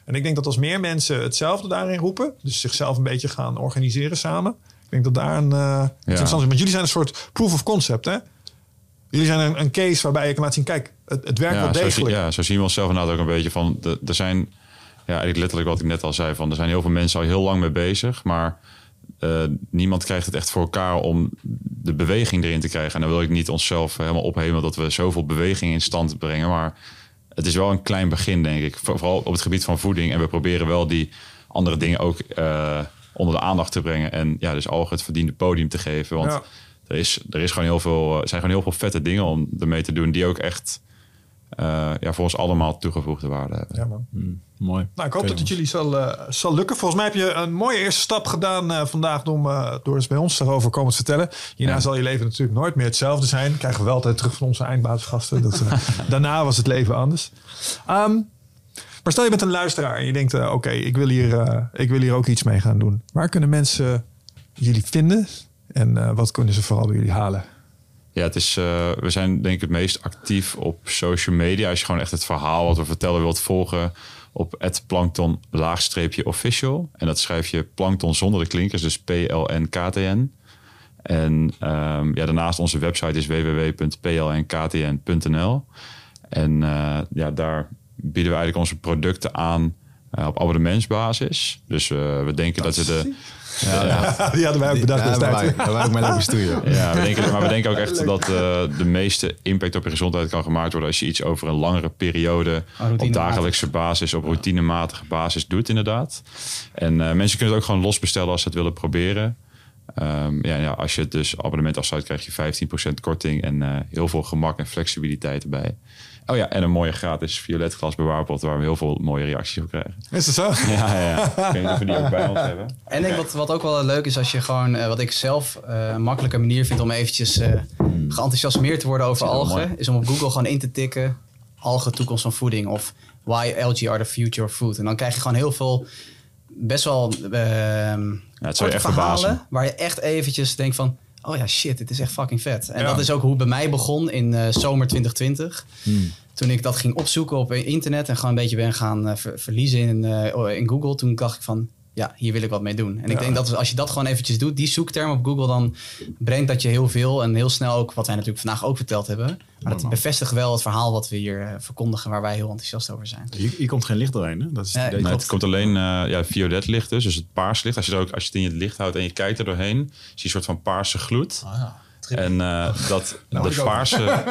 En ik denk dat als meer mensen hetzelfde daarin roepen, dus zichzelf een beetje gaan organiseren samen. Ik denk dat daar een uh, interessant is. Want jullie zijn een soort proof of concept, hè? Jullie zijn een, een case waarbij je kan laten zien, kijk, het, het werkt ja, wel degelijk. Zo, ja, zo zien we onszelf inderdaad ook een beetje van, de, er zijn, ja, eigenlijk letterlijk wat ik net al zei, van er zijn heel veel mensen al heel lang mee bezig, maar uh, niemand krijgt het echt voor elkaar om de beweging erin te krijgen. En dan wil ik niet onszelf helemaal ophemelen dat we zoveel beweging in stand brengen, maar het is wel een klein begin, denk ik. Vooral op het gebied van voeding. En we proberen wel die andere dingen ook uh, onder de aandacht te brengen. En ja, dus algen het verdiende podium te geven. Want ja. er, is, er is gewoon heel veel, er zijn gewoon heel veel vette dingen om ermee te doen. Die ook echt uh, ja, voor ons allemaal toegevoegde waarde hebben. Ja, man. Mm, mooi. Nou, ik hoop Oké, dat het jullie zal, uh, zal lukken. Volgens mij heb je een mooie eerste stap gedaan uh, vandaag om, uh, door eens bij ons daarover komen te vertellen. Hierna ja. zal je leven natuurlijk nooit meer hetzelfde zijn. Krijgen we wel altijd terug van onze eindbaasgasten. Dat, uh, daarna was het leven anders. Um, maar stel je bent een luisteraar en je denkt, uh, oké, okay, ik, uh, ik wil hier ook iets mee gaan doen. Waar kunnen mensen jullie vinden? En uh, wat kunnen ze vooral bij jullie halen? Ja, het is, uh, we zijn denk ik het meest actief op social media. Als je gewoon echt het verhaal wat we vertellen wilt volgen op at plankton official. En dat schrijf je plankton zonder de klinkers, dus P L N K T N. En um, ja, daarnaast onze website is w w w punt p l n k t n punt n l. En uh, ja, daar bieden we eigenlijk onze producten aan uh, op abonnementsbasis. Dus uh, we denken dat, dat ze de... Ja, ja. Die hadden wij ook bedacht destijds. Ja, daar waren ook mee lopen stoeien. Ja, we denken, maar we denken ook echt dat uh, de meeste impact op je gezondheid kan gemaakt worden als je iets over een langere periode oh, op dagelijkse basis, op routinematige basis doet inderdaad. En uh, mensen kunnen het ook gewoon los bestellen als ze het willen proberen. Um, ja, ja, als je het dus abonnement afsluit, krijg je vijftien procent korting en uh, heel veel gemak en flexibiliteit erbij. Oh ja, en een mooie gratis violet glas bewaarpot waar we heel veel mooie reacties op krijgen. Is dat zo? Ja, ja. Ik weet niet of we die ook bij ons hebben. En ik denk wat, wat ook wel leuk is als je gewoon, uh, wat ik zelf uh, een makkelijke manier vind om eventjes uh, geenthousiasmeerd te worden over algen, is om op Google gewoon in te tikken algen toekomst van voeding of why algae are the future of food. En dan krijg je gewoon heel veel best wel uh, ja, het zou je echt verhalen verbazen. Waar je echt eventjes denkt van, oh ja, shit, dit is echt fucking vet. En ja. dat is ook hoe het bij mij begon in uh, zomer twintig twintig. Hmm. Toen ik dat ging opzoeken op internet en gewoon een beetje ben gaan uh, ver- verliezen in, uh, in Google. Toen dacht ik van, ja, hier wil ik wat mee doen. En ja. ik denk dat als je dat gewoon eventjes doet, die zoekterm op Google, dan brengt dat je heel veel en heel snel ook, wat wij natuurlijk vandaag ook verteld hebben. Maar dat bevestigt wel het verhaal wat we hier uh, verkondigen, waar wij heel enthousiast over zijn. Hier, hier komt geen licht doorheen, hè? Dat is het, Uh, idee. Nee, het komt alleen uh, ja, violet licht dus, dus het paars licht. Als je, er ook, als je het in het licht houdt en je kijkt er doorheen, zie je een soort van paarse gloed. Ah, ja. En uh, dat, dat, paarse,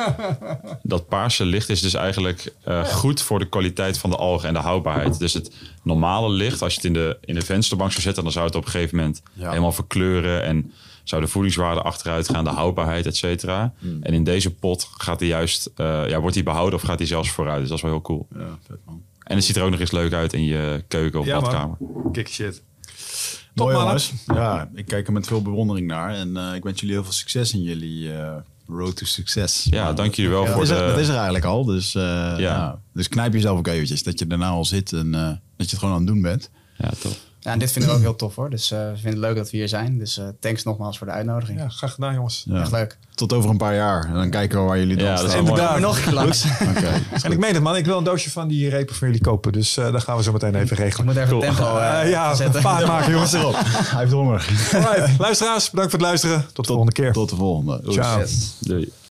dat paarse licht is dus eigenlijk uh, goed voor de kwaliteit van de algen en de houdbaarheid. Dus het normale licht, als je het in de, in de vensterbank zou zetten, dan zou het op een gegeven moment ja. helemaal verkleuren en zou de voedingswaarde achteruit gaan, de houdbaarheid, et cetera. Hmm. En in deze pot gaat die juist, uh, ja, wordt die behouden of gaat die zelfs vooruit. Dus dat is wel heel cool. Ja, vet man. En het ziet er ook nog eens leuk uit in je keuken of ja, badkamer. Kick shit. Mooi jongens. Ja, ik kijk er met veel bewondering naar. En uh, ik wens jullie heel veel succes in jullie uh, road to succes. Ja, nou, dank jullie wel ja, voor dat de... Is er, dat is er eigenlijk al. Dus, uh, ja. Ja, dus knijp jezelf ook eventjes. Dat je daarna al zit en uh, dat je het gewoon aan het doen bent. Ja, tof. Ja, en dit vinden we ook heel tof hoor. Dus uh, we vinden het leuk dat we hier zijn. Dus uh, thanks nogmaals voor de uitnodiging. Ja, graag gedaan jongens. Ja. Echt leuk. Tot over een paar jaar. En dan kijken we waar jullie dan ja, staan. Dat is inderdaad. Nog een keer langs. Okay, en ik meen het man, ik wil een doosje van die repen voor jullie kopen. Dus uh, dat gaan we zo meteen even regelen. Ik moet even cool. tempo uh, uh, ja, zetten. paard maken jongens erop. Hij heeft honger. Alright, luisteraars, bedankt voor het luisteren. Tot de volgende keer. Tot de volgende. Ciao. Yes. Doei.